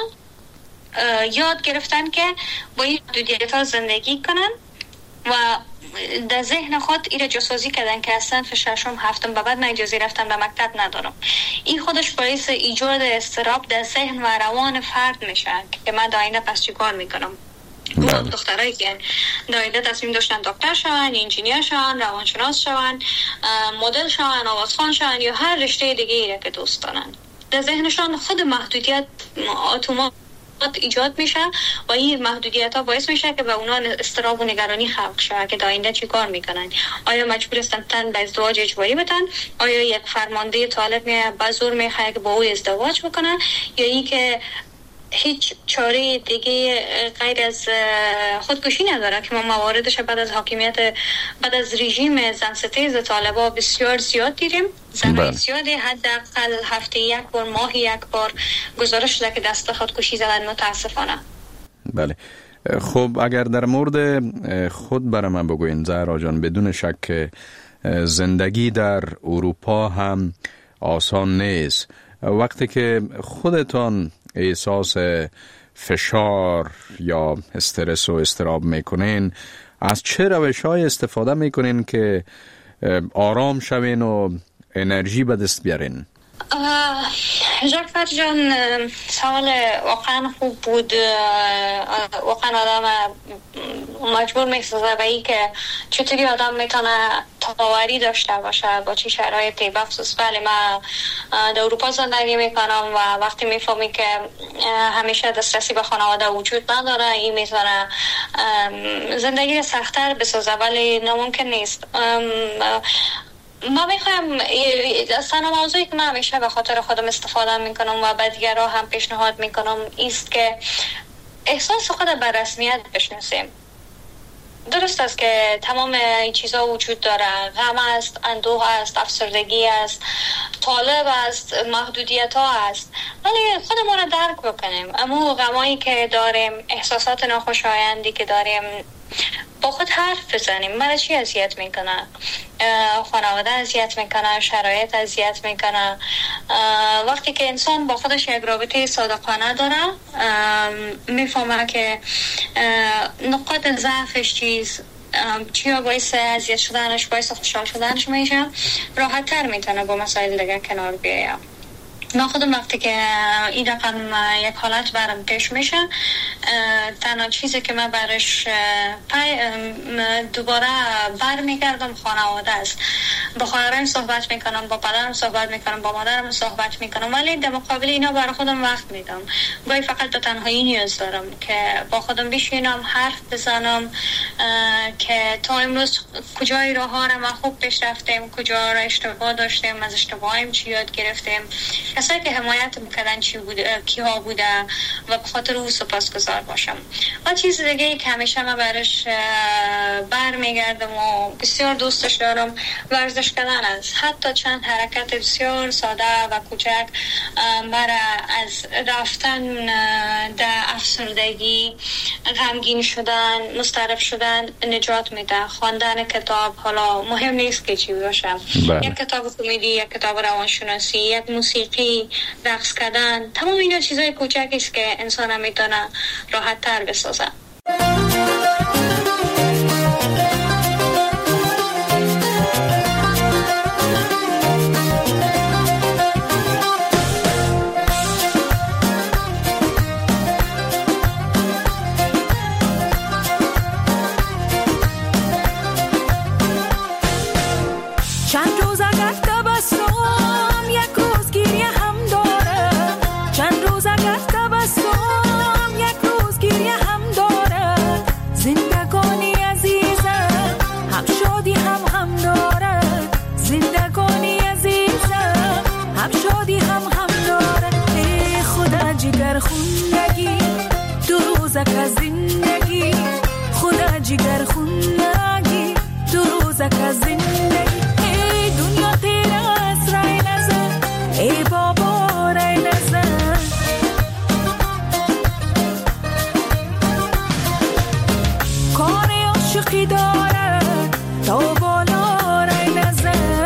یاد گرفتن که با این محدودیت‌ها زندگی کنن و در ذهن خود ایره جاسازی کردن که از صنف 6م 7م به بعد من اجازه رفتن به مکتب ندارم. این خودش باعث ایجاد اضطراب در ذهن و روان فرد میشه که من داینده پس چی کار میکنم. اون دخترایی که داینده تصمیم داشتن دکتر شون، انجینیر شون، روانشناس شون، مدل شون، آوازخوان شون یا هر رشته دیگه ایره که دوست دارن، در ذهنشان خود محدودیت اتومات ایجاد میشه و این محدودیت ها باعث میشه که به اونا اضطراب و نگرانی خلق شه که آینده چی کار میکنن. آیا مجبور هستن به ازدواج اجباری بدن؟ آیا یک فرمانده طالب به زور میخواد که با او ازدواج بکنن؟ یا این که هیچ چاره دیگه غیر از خودکشی نداره که ما مواردش بعد از حاکمیت، بعد از رژیم زنستیز طالبا بسیار زیاد دیدیم. زنهای زیادی حداقل هفته یک بار، ماهی یک بار گزارش شده که دست خودکشی زدن متاسفانه. بله. خب اگر در مورد خود برای من بگوین زهرا جان، بدون شک زندگی در اروپا هم آسان نیست. وقتی که خودتان احساس فشار یا استرس و اضطراب میکنین، از چه روش‌های استفاده میکنین که آرام شوین و انرژی به دست بیارین؟ جعفر جان، سوال واقعا خوب بود. واقعا آدم مجبور میسازه به این که چطوری آدم میتونه تداوری داشته باشه با چی شرایطی. بخصوص بله من در اروپا زندگی میکنم و وقتی میفهمی که همیشه دسترسی به خانواده وجود نداره، این میتونه زندگی سخت‌تر بسازه، ولی ناممکن نیست. ما میخوایم اصلا موضوعی که من همیشه به خاطر خودم استفاده میکنم و به دیگران هم پیشنهاد میکنم است که احساس خود به رسمیت بشناسیم. درست است که تمام این چیزها وجود داره، غم است، اندوه است، افسردگی است، طالب است، محدودیت ها است، ولی خودمون رو درک بکنیم. اما غمایی که داریم، احساسات ناخوشایندی که داریم، با خود حرف بزنیم. من چی اذیت میکنه؟ خانواده اذیت میکنه، شرایط اذیت میکنه. وقتی که انسان با خودش یک رابطه صادقانه داره، میفهمه که نقاط ضعفش چیا باعث اذیت شدنش، باعث خوشحال شدنش میشه، راحت تر میتونه با مسائل دیگه کنار بیایم. من خودم وقتی که این رقم یک حالت برم پیش میشه، تنها چیزی که من برش دوباره برمیگردم خانواده است. با خواهرم صحبت میکنم، با پدرم صحبت میکنم، با مادرم صحبت میکنم، ولی در مقابل اینا برای خودم وقت میدم. گاهی فقط به تنهایی نیاز دارم که با خودم بشینم، حرف بزنم که تا امروز کجای راه ها رو ما خوب پیش رفتیم، کجا را اشتباه داشتیم، از اشتباهیم چی یاد گرفتیم، کسایی که حمایت میکردن کیها بوده و به خاطر او سپاسگزار باشم. و چیز دیگه که همیشه من برش برمیگردم و بسیار دوستش دارم ورزش کردن است. حتی چند حرکت بسیار ساده و کوچک برای از رفتن در افسردگی، غمگین شدن، مضطرب شدن نجات میده. خواندن کتاب، حالا مهم نیست که چی باشه، یک کتاب کمدی، یک کتاب روانشناسی، یک موسیقی، رقص کردن، تمام اینا چیزای کوچکی است که انسان میتونه راحت تر بسازه. زندگی خدا جگر خونگی دو روزک از زندگی. ای دنیا تیرا از رای نزن، ای بابا رای نزن. کار عاشقی داره تا بالا رای نزن.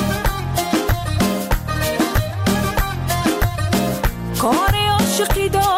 کار عاشقی داره